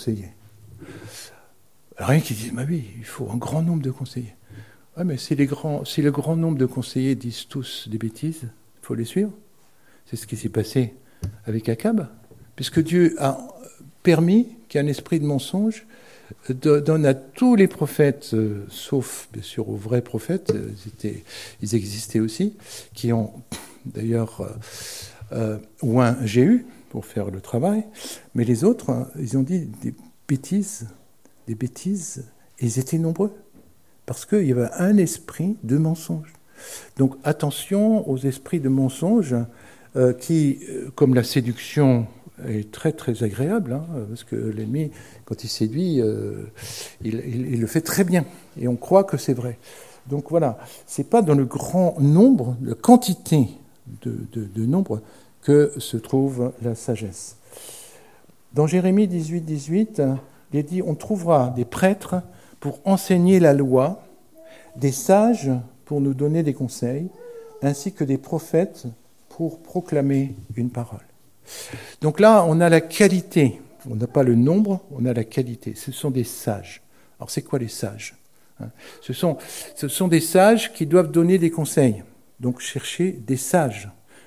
Rien qui disent, bah oui, il faut un grand nombre de conseillers. Ouais, mais si, les grands, si le grand nombre de conseillers disent tous des bêtises, il faut les suivre. C'est ce qui s'est passé avec Akab, puisque Dieu a permis qu'un esprit de mensonge donne à tous les prophètes, euh, sauf bien sûr aux vrais prophètes, ils, étaient, ils existaient aussi, qui ont d'ailleurs euh, ou un Jéhu pour faire le travail, mais les autres, hein, ils ont dit des bêtises, des bêtises, et ils étaient nombreux, parce qu'il y avait un esprit de mensonge. Donc attention aux esprits de mensonge euh, qui, comme la séduction est très très agréable, hein, parce que l'ennemi, quand il séduit, euh, il, il, il le fait très bien, et on croit que c'est vrai. Donc voilà, c'est pas dans le grand nombre, la quantité de, de, de nombre, que se trouve la sagesse. Dans Jérémie dix-huit, dix-huit, il est dit « On trouvera des prêtres pour enseigner la loi, des sages pour nous donner des conseils, ainsi que des prophètes pour proclamer une parole. » Donc là, on a la qualité. On n'a pas le nombre, on a la qualité. Ce sont des sages. Alors c'est quoi les sages ? Ce sont, ce sont des sages qui doivent donner des conseils. Donc cherchez des sages.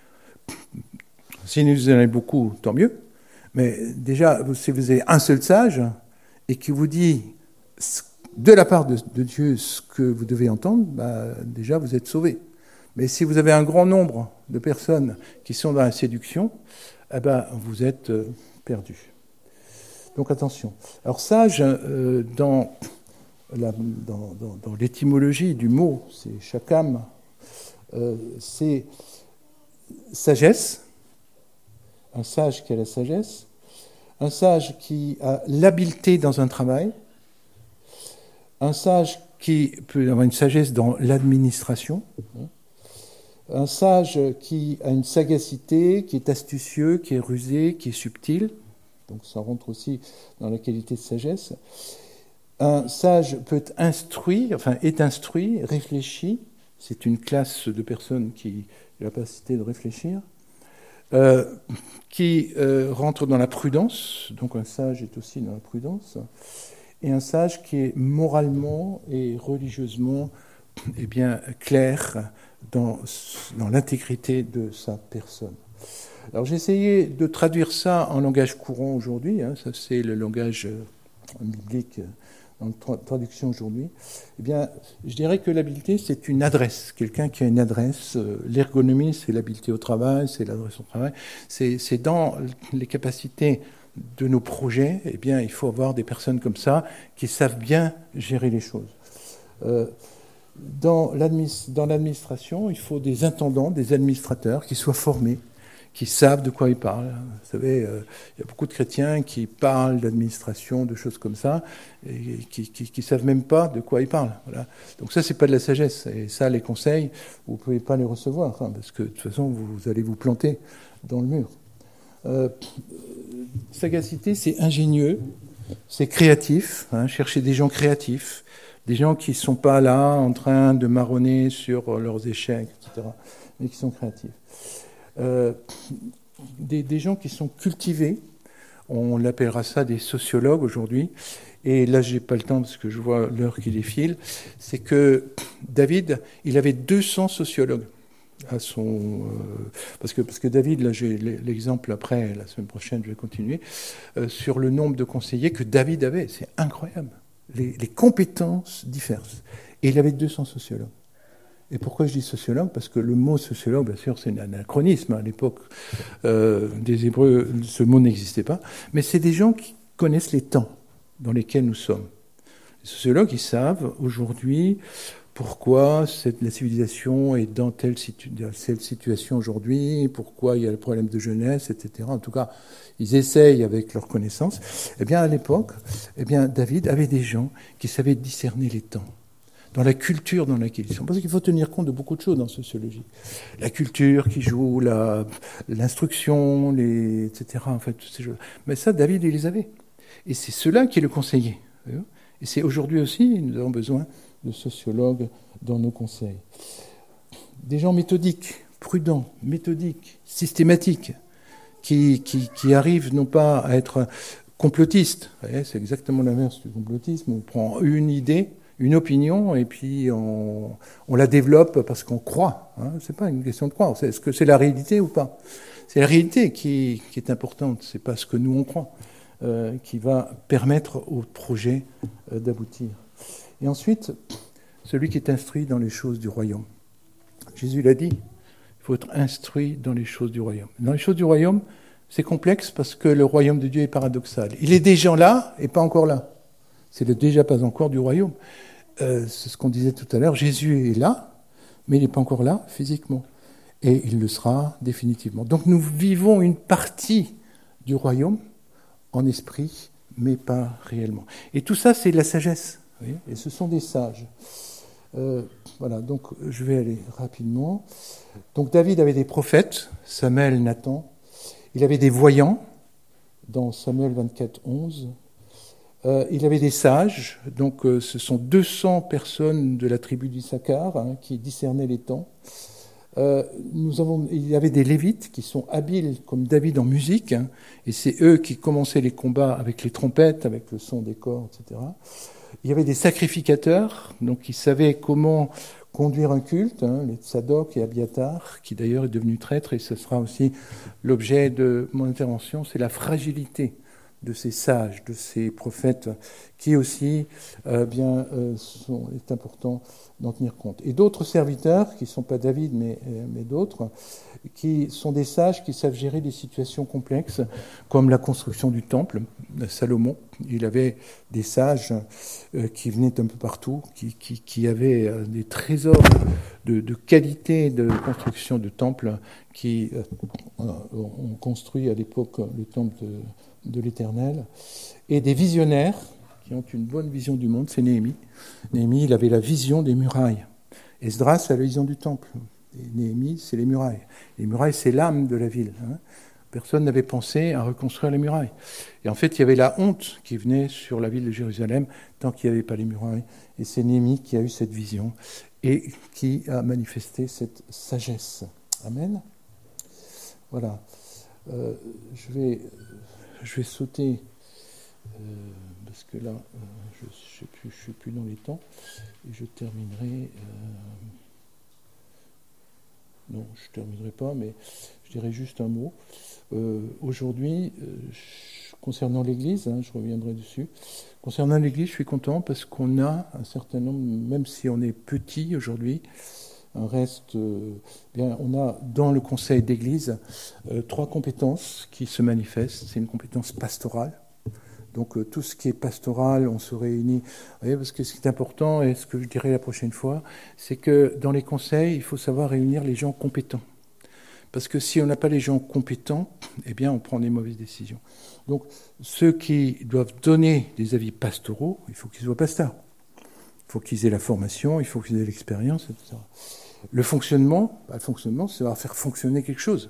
Si vous en avez beaucoup, tant mieux. Mais déjà, si vous avez un seul sage et qui vous dit de la part de, de Dieu ce que vous devez entendre, bah, déjà vous êtes sauvés. Mais si vous avez un grand nombre de personnes qui sont dans la séduction, eh ben, vous êtes euh, perdus. Donc attention. Alors sage, euh, dans, la, dans, dans, dans l'étymologie du mot, c'est shakam, euh, c'est sagesse, un sage qui a la sagesse, un sage qui a l'habileté dans un travail, un sage qui peut avoir une sagesse dans l'administration, un sage qui a une sagacité, qui est astucieux, qui est rusé, qui est subtil, donc ça rentre aussi dans la qualité de sagesse. Un sage peut être instruit, enfin est instruit, réfléchi, c'est une classe de personnes qui a la capacité de réfléchir, euh, qui euh, rentre dans la prudence, donc un sage est aussi dans la prudence, et un sage qui est moralement et religieusement eh bien, clair dans, dans l'intégrité de sa personne. Alors j'ai essayé de traduire ça en langage courant aujourd'hui, hein, ça c'est le langage euh, biblique en tra- traduction aujourd'hui. Eh bien, je dirais que l'habileté c'est une adresse, quelqu'un qui a une adresse. Euh, l'ergonomie c'est l'habileté au travail, c'est l'adresse au travail, c'est, c'est dans les capacités de nos projets. Eh bien, il faut avoir des personnes comme ça qui savent bien gérer les choses. Euh, dans, l'admis- dans l'administration, il faut des intendants, des administrateurs qui soient formés, qui savent de quoi ils parlent. Vous savez, euh, il y a beaucoup de chrétiens qui parlent d'administration, de choses comme ça, et qui ne savent même pas de quoi ils parlent. Voilà. Donc ça, c'est pas de la sagesse. Et ça, les conseils, vous ne pouvez pas les recevoir, hein, parce que de toute façon, vous, vous allez vous planter dans le mur. Euh, sagacité, c'est ingénieux, c'est créatif, hein, chercher des gens créatifs, des gens qui ne sont pas là en train de marronner sur leurs échecs, et cetera, mais qui sont créatifs. Euh, des, des gens qui sont cultivés, on l'appellera ça des sociologues aujourd'hui, et là j'ai pas le temps parce que je vois l'heure qui défile, c'est que David, il avait deux cents sociologues à son... Euh, parce, que, parce que David, là j'ai l'exemple après, la semaine prochaine je vais continuer, euh, sur le nombre de conseillers que David avait, c'est incroyable, les, les compétences diverses, et il avait deux cents sociologues. Et pourquoi je dis sociologue ? Parce que le mot sociologue, bien sûr, c'est un anachronisme. À l'époque euh, des Hébreux, ce mot n'existait pas. Mais c'est des gens qui connaissent les temps dans lesquels nous sommes. Les sociologues, ils savent aujourd'hui pourquoi cette, la civilisation est dans telle, situ, dans telle situation aujourd'hui, pourquoi il y a le problème de jeunesse, et cetera. En tout cas, ils essayent avec leurs connaissances. Eh bien, à l'époque, eh bien, David avait des gens qui savaient discerner les temps, dans la culture dans laquelle ils sont. Parce qu'il faut tenir compte de beaucoup de choses dans la sociologie. La culture qui joue, la, l'instruction, les, et cetera. En fait, toutes ces choses. Mais ça, David, il les avait. Et c'est cela qui est le conseiller. Et c'est aujourd'hui aussi, nous avons besoin de sociologues dans nos conseils. Des gens méthodiques, prudents, méthodiques, systématiques, qui, qui, qui arrivent non pas à être complotistes. Vous voyez, c'est exactement l'inverse du complotisme. On prend une idée, une opinion, et puis on, on la développe parce qu'on croit. Hein. C'est pas une question de croire. Est-ce que c'est la réalité ou pas ? C'est la réalité qui, qui est importante. C'est pas ce que nous on croit euh, qui va permettre au projet euh, d'aboutir. Et ensuite, celui qui est instruit dans les choses du royaume. Jésus l'a dit. Il faut être instruit dans les choses du royaume. Dans les choses du royaume, c'est complexe parce que le royaume de Dieu est paradoxal. Il est déjà là et pas encore là. C'est le déjà pas encore du royaume. Euh, c'est ce qu'on disait tout à l'heure. Jésus est là, mais il n'est pas encore là physiquement. Et il le sera définitivement. Donc nous vivons une partie du royaume en esprit, mais pas réellement. Et tout ça, c'est de la sagesse. Vous voyez ? Et ce sont des sages. Euh, voilà, donc je vais aller rapidement. Donc David avait des prophètes, Samuel, Nathan. Il avait des voyants, dans Samuel vingt-quatre, onze. Euh, il avait des sages, donc euh, ce sont deux cents personnes de la tribu d'Issachar hein, qui discernaient les temps. Euh, nous avons, il y avait des lévites qui sont habiles comme David en musique, hein, et c'est eux qui commençaient les combats avec les trompettes, avec le son des corps, et cetera. Il y avait des sacrificateurs, donc qui savaient comment conduire un culte, hein, les Tsadok et Abiatar, qui d'ailleurs est devenu traître, et ce sera aussi l'objet de mon intervention, c'est la fragilité de ces sages, de ces prophètes, qui aussi euh, bien, euh, sont, est important d'en tenir compte. Et d'autres serviteurs, qui ne sont pas David, mais, mais d'autres, qui sont des sages qui savent gérer des situations complexes, comme la construction du temple. Salomon, il avait des sages euh, qui venaient d'un peu partout, qui, qui, qui avaient euh, des trésors de, de qualité de construction de temple, qui euh, ont construit à l'époque le temple de de l'Éternel, et des visionnaires qui ont une bonne vision du monde, c'est Néhémie. Néhémie, il avait la vision des murailles. Esdras a la vision du temple. Et Néhémie, c'est les murailles. Les murailles, c'est l'âme de la ville. Hein. Personne n'avait pensé à reconstruire les murailles. Et en fait, il y avait la honte qui venait sur la ville de Jérusalem tant qu'il n'y avait pas les murailles. Et c'est Néhémie qui a eu cette vision et qui a manifesté cette sagesse. Amen. Voilà. Euh, je vais... Je vais sauter, euh, parce que là, euh, je ne sais plus, je suis plus dans les temps, et je terminerai... Euh, non, je ne terminerai pas, mais je dirai juste un mot. Euh, aujourd'hui, euh, je, concernant l'Église, hein, je reviendrai dessus, concernant l'Église, je suis content parce qu'on a un certain nombre, même si on est petit aujourd'hui, un reste, euh, bien, on a dans le conseil d'église euh, trois compétences qui se manifestent. C'est une compétence pastorale. Donc euh, tout ce qui est pastoral, on se réunit. Vous voyez, parce que ce qui est important, et ce que je dirai la prochaine fois, c'est que dans les conseils, il faut savoir réunir les gens compétents. Parce que si on n'a pas les gens compétents, eh bien, on prend des mauvaises décisions. Donc ceux qui doivent donner des avis pastoraux, il faut qu'ils soient pasteurs. Il faut qu'ils aient la formation, il faut qu'ils aient l'expérience, et cetera. Le fonctionnement, bah, le fonctionnement, c'est va faire fonctionner quelque chose.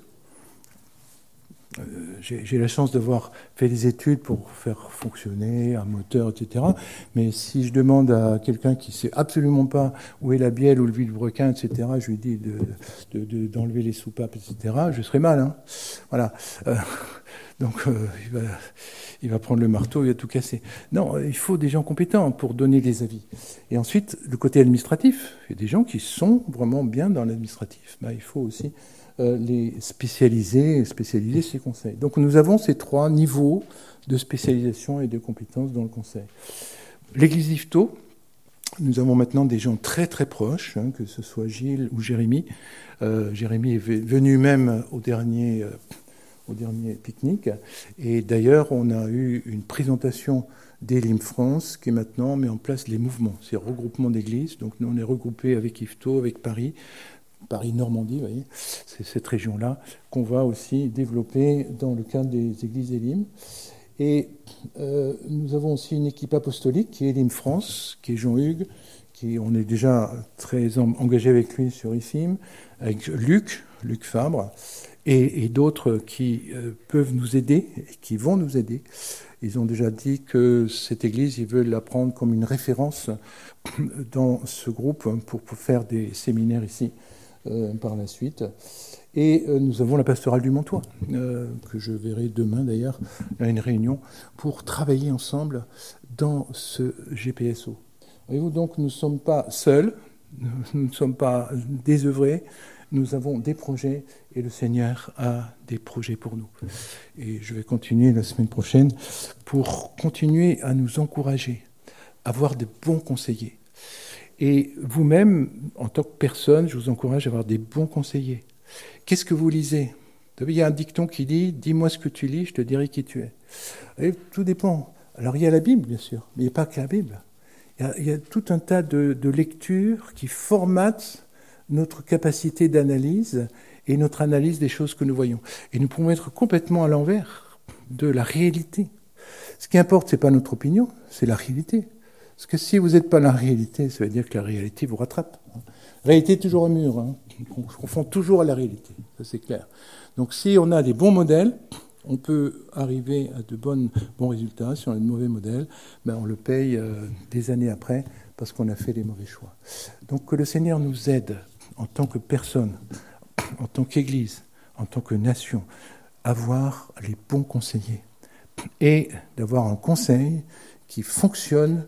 Euh, j'ai, j'ai la chance d'avoir fait des études pour faire fonctionner un moteur, et cetera. Mais si je demande à quelqu'un qui ne sait absolument pas où est la bielle ou le vilebrequin, et cetera, je lui dis de, de, de, d'enlever les soupapes, et cetera, je serai mal. Hein. Voilà. Euh, donc, euh, il va... il va prendre le marteau, il va tout casser. Non, il faut des gens compétents pour donner des avis. Et ensuite, le côté administratif, il y a des gens qui sont vraiment bien dans l'administratif. Ben, il faut aussi euh, les spécialiser, spécialiser ces conseils. Donc nous avons ces trois niveaux de spécialisation et de compétences dans le conseil. L'Église Yvetot, nous avons maintenant des gens très très proches, hein, que ce soit Gilles ou Jérémy. Euh, Jérémy est venu même au dernier... Euh, au dernier pique-nique. Et d'ailleurs, on a eu une présentation d'Elim France qui maintenant met en place les mouvements, ces regroupements d'églises. Donc nous, on est regroupés avec Yvetot, avec Paris, Paris-Normandie, vous voyez, c'est cette région-là qu'on va aussi développer dans le cadre des églises Elim. Et euh, nous avons aussi une équipe apostolique qui est Elim France, qui est Jean-Hugues, qui on est déjà très engagé avec lui sur I F I M, avec Luc, Luc Fabre, et, et d'autres qui euh, peuvent nous aider, et qui vont nous aider. Ils ont déjà dit que cette église, ils veulent la prendre comme une référence dans ce groupe pour, pour faire des séminaires ici euh, par la suite. Et euh, nous avons la pastorale du Montois, euh, que je verrai demain d'ailleurs, à une réunion, pour travailler ensemble dans ce G P S O. Voyez-vous, donc nous ne sommes pas seuls, nous ne sommes pas désœuvrés, nous avons des projets et le Seigneur a des projets pour nous. Et je vais continuer la semaine prochaine pour continuer à nous encourager, à avoir de bons conseillers. Et vous-même, en tant que personne, je vous encourage à avoir des bons conseillers. Qu'est-ce que vous lisez ? Il y a un dicton qui dit « Dis-moi ce que tu lis, je te dirai qui tu es ». Et tout dépend. Alors il y a la Bible, bien sûr, mais il n'y a pas que la Bible. Il y a, il y a tout un tas de, de lectures qui formatent notre capacité d'analyse et notre analyse des choses que nous voyons. Et nous pouvons être complètement à l'envers de la réalité. Ce qui importe, ce n'est pas notre opinion, c'est la réalité. Parce que si vous n'êtes pas la réalité, ça veut dire que la réalité vous rattrape. La réalité est toujours un mur. Hein. On se confond toujours à la réalité, ça c'est clair. Donc si on a des bons modèles, on peut arriver à de bonnes, bons résultats. Si on a de mauvais modèles, ben on le paye euh, des années après parce qu'on a fait les mauvais choix. Donc que le Seigneur nous aide en tant que personne, en tant qu'Église, en tant que nation, à avoir les bons conseillers et d'avoir un conseil qui fonctionne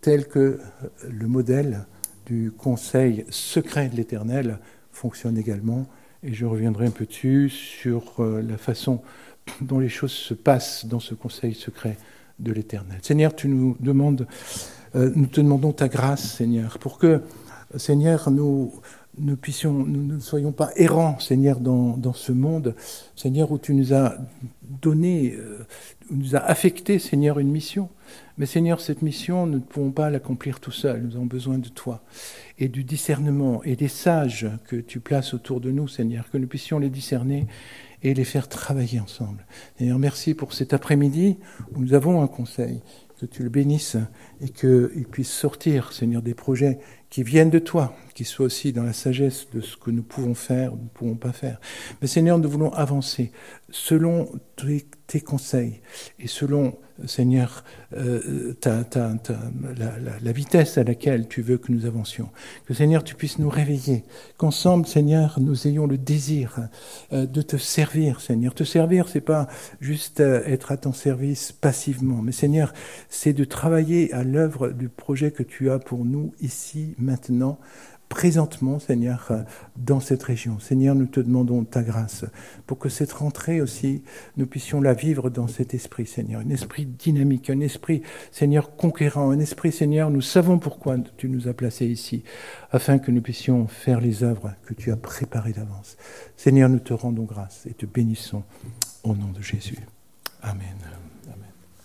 tel que le modèle du conseil secret de l'Éternel fonctionne également. Et je reviendrai un peu dessus sur la façon dont les choses se passent dans ce conseil secret de l'Éternel. Seigneur, tu nous demandes, euh, nous te demandons ta grâce, Seigneur, pour que, Seigneur, nous, nous puissions, nous ne soyons pas errants, Seigneur, dans, dans ce monde, Seigneur, où tu nous as donné, euh, où nous as affecté, Seigneur, une mission. Mais Seigneur, cette mission, nous ne pouvons pas l'accomplir tout seul. Nous avons besoin de toi et du discernement et des sages que tu places autour de nous, Seigneur, que nous puissions les discerner et les faire travailler ensemble. Seigneur, merci pour cet après-midi où nous avons un conseil, que tu le bénisses et qu'il puisse sortir, Seigneur, des projets qui viennent de toi, qui soient aussi dans la sagesse de ce que nous pouvons faire ou ne pouvons pas faire. Mais Seigneur, nous voulons avancer selon tes, tes conseils et selon, Seigneur, euh, ta, ta, ta, la, la, la vitesse à laquelle tu veux que nous avancions. Que, Seigneur, tu puisses nous réveiller, qu'ensemble, Seigneur, nous ayons le désir euh, de te servir, Seigneur. Te servir, c'est pas juste euh, être à ton service passivement, mais Seigneur, c'est de travailler à l'œuvre du projet que tu as pour nous ici, maintenant, présentement, Seigneur, dans cette région. Seigneur, nous te demandons ta grâce pour que cette rentrée aussi, nous puissions la vivre dans cet esprit, Seigneur. Un esprit dynamique, un esprit, Seigneur, conquérant, un esprit, Seigneur, nous savons pourquoi tu nous as placés ici, afin que nous puissions faire les œuvres que tu as préparées d'avance. Seigneur, nous te rendons grâce et te bénissons au nom de Jésus. Amen.